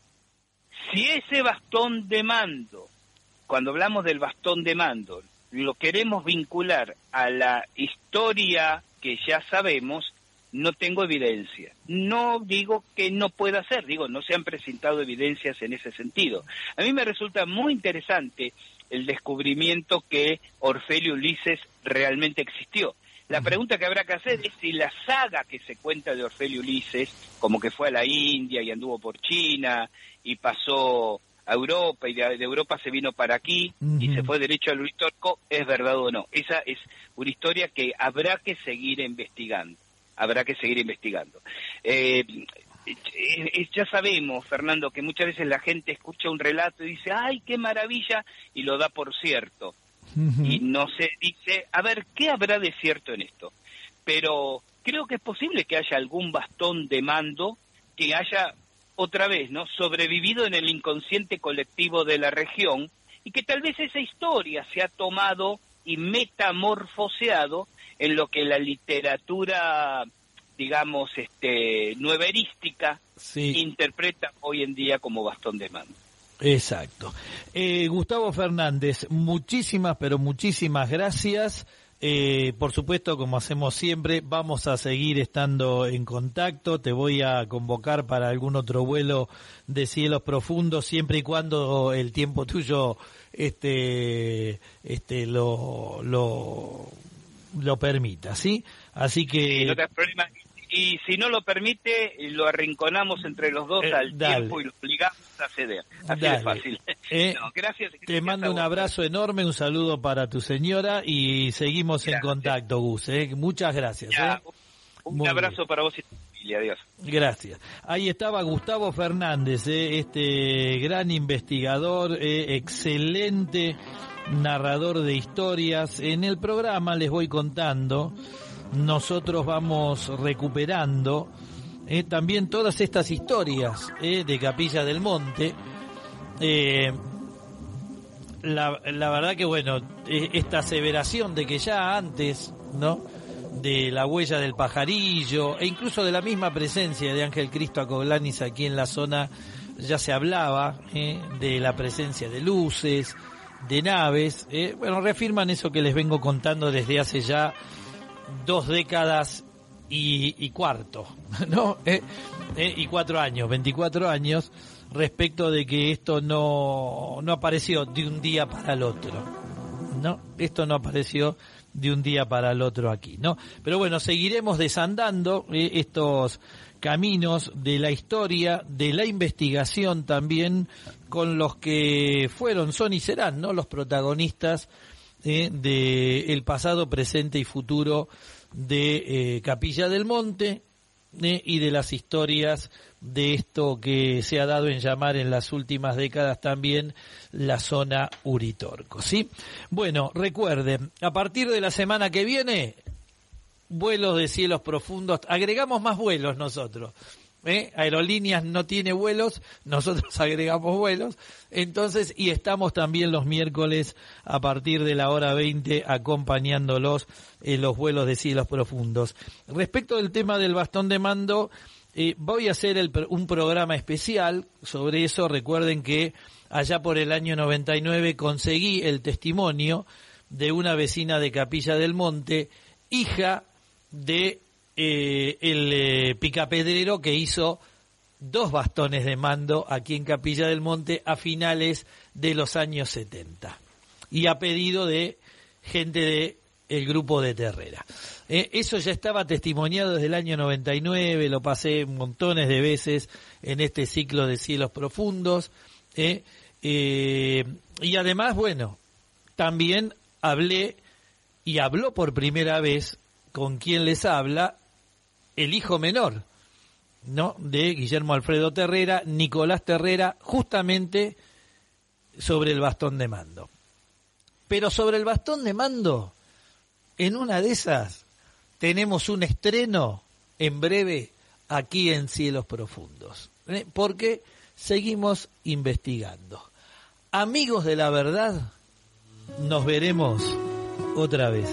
si ese bastón de mando, cuando hablamos del bastón de mando, lo queremos vincular a la historia que ya sabemos, no tengo evidencia. No digo que no pueda ser, digo, no se han presentado evidencias en ese sentido. A mí me resulta muy interesante el descubrimiento que Orfeo y Ulises realmente existió. La pregunta que habrá que hacer es si la saga que se cuenta de Orfeo y Ulises, como que fue a la India y anduvo por China y pasó a Europa y de, de Europa se vino para aquí uh-huh. y se fue derecho al Uritorco, es verdad o no. Esa es una historia que habrá que seguir investigando. Habrá que seguir investigando. Eh, Eh, ya sabemos, Fernando, que muchas veces la gente escucha un relato y dice, ¡ay, qué maravilla!, y lo da por cierto. Uh-huh. Y no se dice, a ver, ¿qué habrá de cierto en esto? Pero creo que es posible que haya algún bastón de mando que haya, otra vez, ¿no?, sobrevivido en el inconsciente colectivo de la región y que tal vez esa historia se ha tomado y metamorfoseado en lo que la literatura, digamos, este, nueverística sí. interpreta hoy en día como bastón de mando. Exacto. Eh, Gustavo Fernández, muchísimas, pero muchísimas gracias. Eh, por supuesto, como hacemos siempre, vamos a seguir estando en contacto. Te voy a convocar para algún otro vuelo de Cielos Profundos, siempre y cuando el tiempo tuyo este, este, lo, lo, lo permita, ¿sí? Así que... Sí, no te problema. Y si no lo permite, lo arrinconamos entre los dos eh, al dale. tiempo y lo obligamos a ceder. Así dale. de fácil. Eh, no, gracias. Te gracias mando un abrazo enorme, un saludo para tu señora y seguimos gracias. en contacto, Gus. Eh. Muchas gracias. Ya, eh. Un Muy abrazo bien. para vos y tu familia. Adiós. Gracias. Ahí estaba Gustavo Fernández, eh, este gran investigador, eh, excelente narrador de historias. En el programa les voy contando. Nosotros vamos recuperando eh, también todas estas historias eh, de Capilla del Monte. Eh, la, la verdad que, bueno, eh, esta aseveración de que ya antes, ¿no?, de la huella del pajarillo e incluso de la misma presencia de Ángel Cristo Acoglanis aquí en la zona, ya se hablaba eh, de la presencia de luces, de naves. Eh, bueno, reafirman eso que les vengo contando desde hace ya dos décadas y, y cuarto, ¿no? Eh, eh, y cuatro años, veinticuatro años, respecto de que esto no, no apareció de un día para el otro, ¿no? Esto no apareció de un día para el otro aquí, ¿no? Pero bueno, seguiremos desandando eh, estos caminos de la historia, de la investigación también, con los que fueron, son y serán, ¿no?, los protagonistas Eh, de el pasado, presente y futuro de eh, Capilla del Monte eh, y de las historias de esto que se ha dado en llamar en las últimas décadas también la zona Uritorco, ¿sí? Bueno, recuerden, a partir de la semana que viene, vuelos de Cielos Profundos, agregamos más vuelos nosotros. ¿Eh? Aerolíneas no tiene vuelos, nosotros agregamos vuelos, entonces, y estamos también los miércoles a partir de la hora veinte acompañándolos en los vuelos de Cielos Profundos. Respecto del tema del bastón de mando, eh, voy a hacer el, un programa especial sobre eso. Recuerden que allá por el año noventa y nueve conseguí el testimonio de una vecina de Capilla del Monte, hija de Eh, el eh, picapedrero que hizo dos bastones de mando aquí en Capilla del Monte a finales de los años setenta y a pedido de gente de el grupo de Terrera. Eh, eso ya estaba testimoniado desde el año noventa y nueve, lo pasé montones de veces en este ciclo de Cielos Profundos, eh, eh, y además, bueno, también hablé y habló por primera vez con quien les habla el hijo menor, ¿no?, de Guillermo Alfredo Terrera, Nicolás Terrera, justamente sobre el bastón de mando. Pero sobre el bastón de mando, en una de esas, tenemos un estreno en breve aquí en Cielos Profundos, ¿eh? Porque seguimos investigando. Amigos de la verdad, nos veremos otra vez.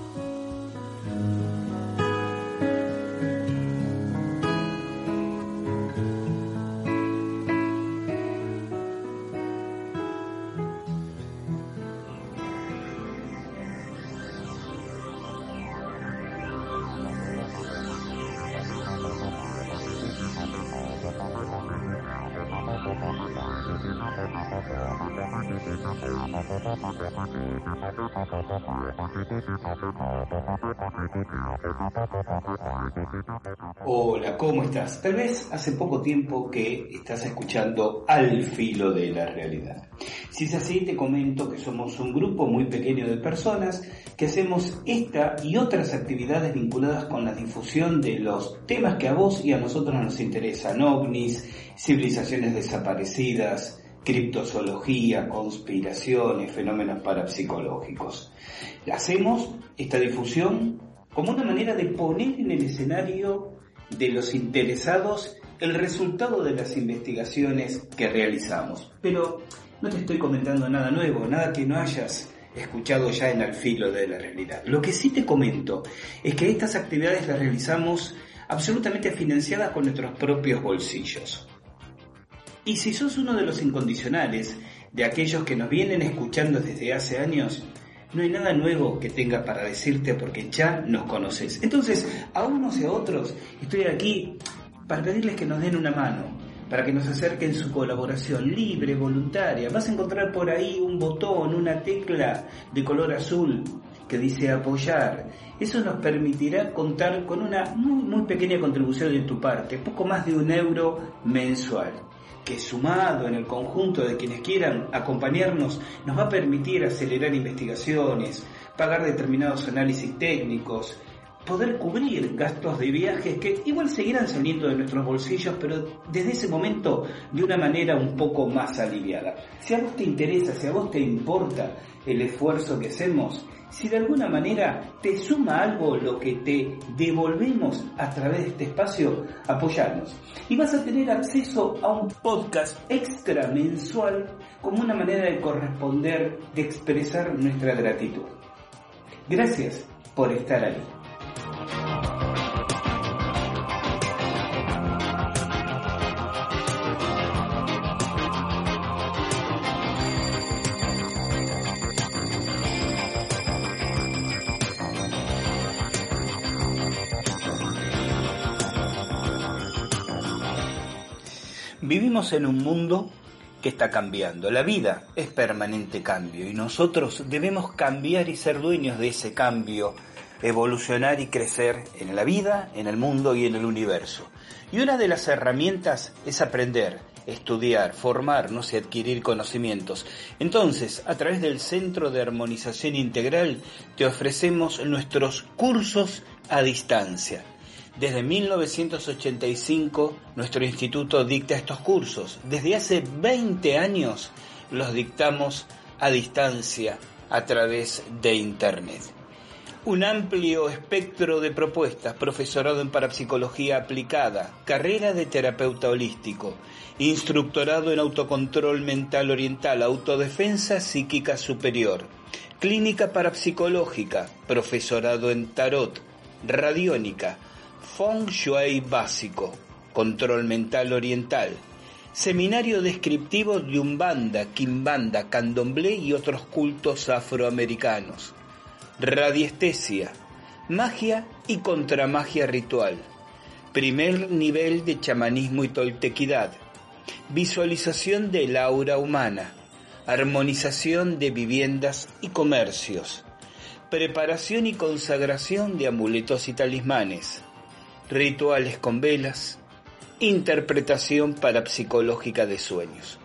Hola, ¿cómo estás? Tal vez hace poco tiempo que estás escuchando Al Filo de la Realidad. Si es así, te comento que somos un grupo muy pequeño de personas que hacemos esta y otras actividades vinculadas con la difusión de los temas que a vos y a nosotros nos interesan: ovnis, civilizaciones desaparecidas, criptozoología, conspiraciones, fenómenos parapsicológicos. Hacemos esta difusión como una manera de poner en el escenario de los interesados el resultado de las investigaciones que realizamos. Pero no te estoy comentando nada nuevo, nada que no hayas escuchado ya en Al Filo de la Realidad. Lo que sí te comento es que estas actividades las realizamos absolutamente financiadas con nuestros propios bolsillos. Y si sos uno de los incondicionales, de aquellos que nos vienen escuchando desde hace años, no hay nada nuevo que tenga para decirte porque ya nos conoces. Entonces, a unos y a otros, estoy aquí para pedirles que nos den una mano, para que nos acerquen su colaboración libre, voluntaria. Vas a encontrar por ahí un botón, una tecla de color azul que dice apoyar. Eso nos permitirá contar con una muy, muy pequeña contribución de tu parte, poco más de un euro mensual, que sumado en el conjunto de quienes quieran acompañarnos nos va a permitir acelerar investigaciones, pagar determinados análisis técnicos, poder cubrir gastos de viajes que igual seguirán saliendo de nuestros bolsillos, pero desde ese momento de una manera un poco más aliviada. Si a vos te interesa, si a vos te importa el esfuerzo que hacemos, si de alguna manera te suma algo lo que te devolvemos a través de este espacio, apoyarnos. Y vas a tener acceso a un podcast extra mensual como una manera de corresponder, de expresar nuestra gratitud. Gracias por estar ahí. Vivimos en un mundo que está cambiando. La vida es permanente cambio y nosotros debemos cambiar y ser dueños de ese cambio, evolucionar y crecer en la vida, en el mundo y en el universo. Y una de las herramientas es aprender, estudiar, formarnos y adquirir conocimientos. Entonces, a través del Centro de Armonización Integral, te ofrecemos nuestros cursos a distancia. Desde mil novecientos ochenta y cinco, nuestro instituto dicta estos cursos. Desde hace veinte años los dictamos a distancia a través de Internet. Un amplio espectro de propuestas: profesorado en parapsicología aplicada, carrera de terapeuta holístico, instructorado en autocontrol mental oriental, autodefensa psíquica superior, clínica parapsicológica, profesorado en tarot, radiónica, Feng Shui básico, control mental oriental, seminario descriptivo de Umbanda, Quimbanda, Candomblé y otros cultos afroamericanos, radiestesia, magia y contramagia ritual, primer nivel de chamanismo y toltequidad, visualización del aura humana, armonización de viviendas y comercios, preparación y consagración de amuletos y talismanes, rituales con velas, interpretación parapsicológica de sueños.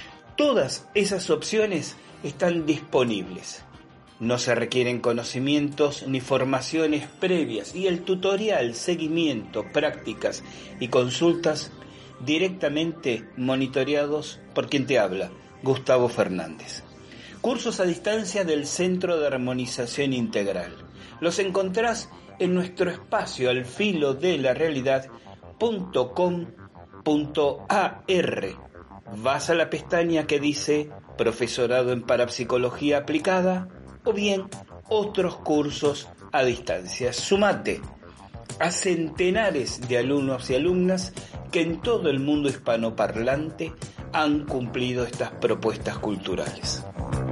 Todas esas opciones están disponibles. No se requieren conocimientos ni formaciones previas y el tutorial, seguimiento, prácticas y consultas directamente monitoreados por quien te habla, Gustavo Fernández. Cursos a distancia del Centro de Armonización Integral. Los encontrás en nuestro espacio al filo de la realidad punto com punto a r. Vas a la pestaña que dice profesorado en parapsicología aplicada o bien otros cursos a distancia. Sumate a centenares de alumnos y alumnas que en todo el mundo hispanoparlante han cumplido estas propuestas culturales.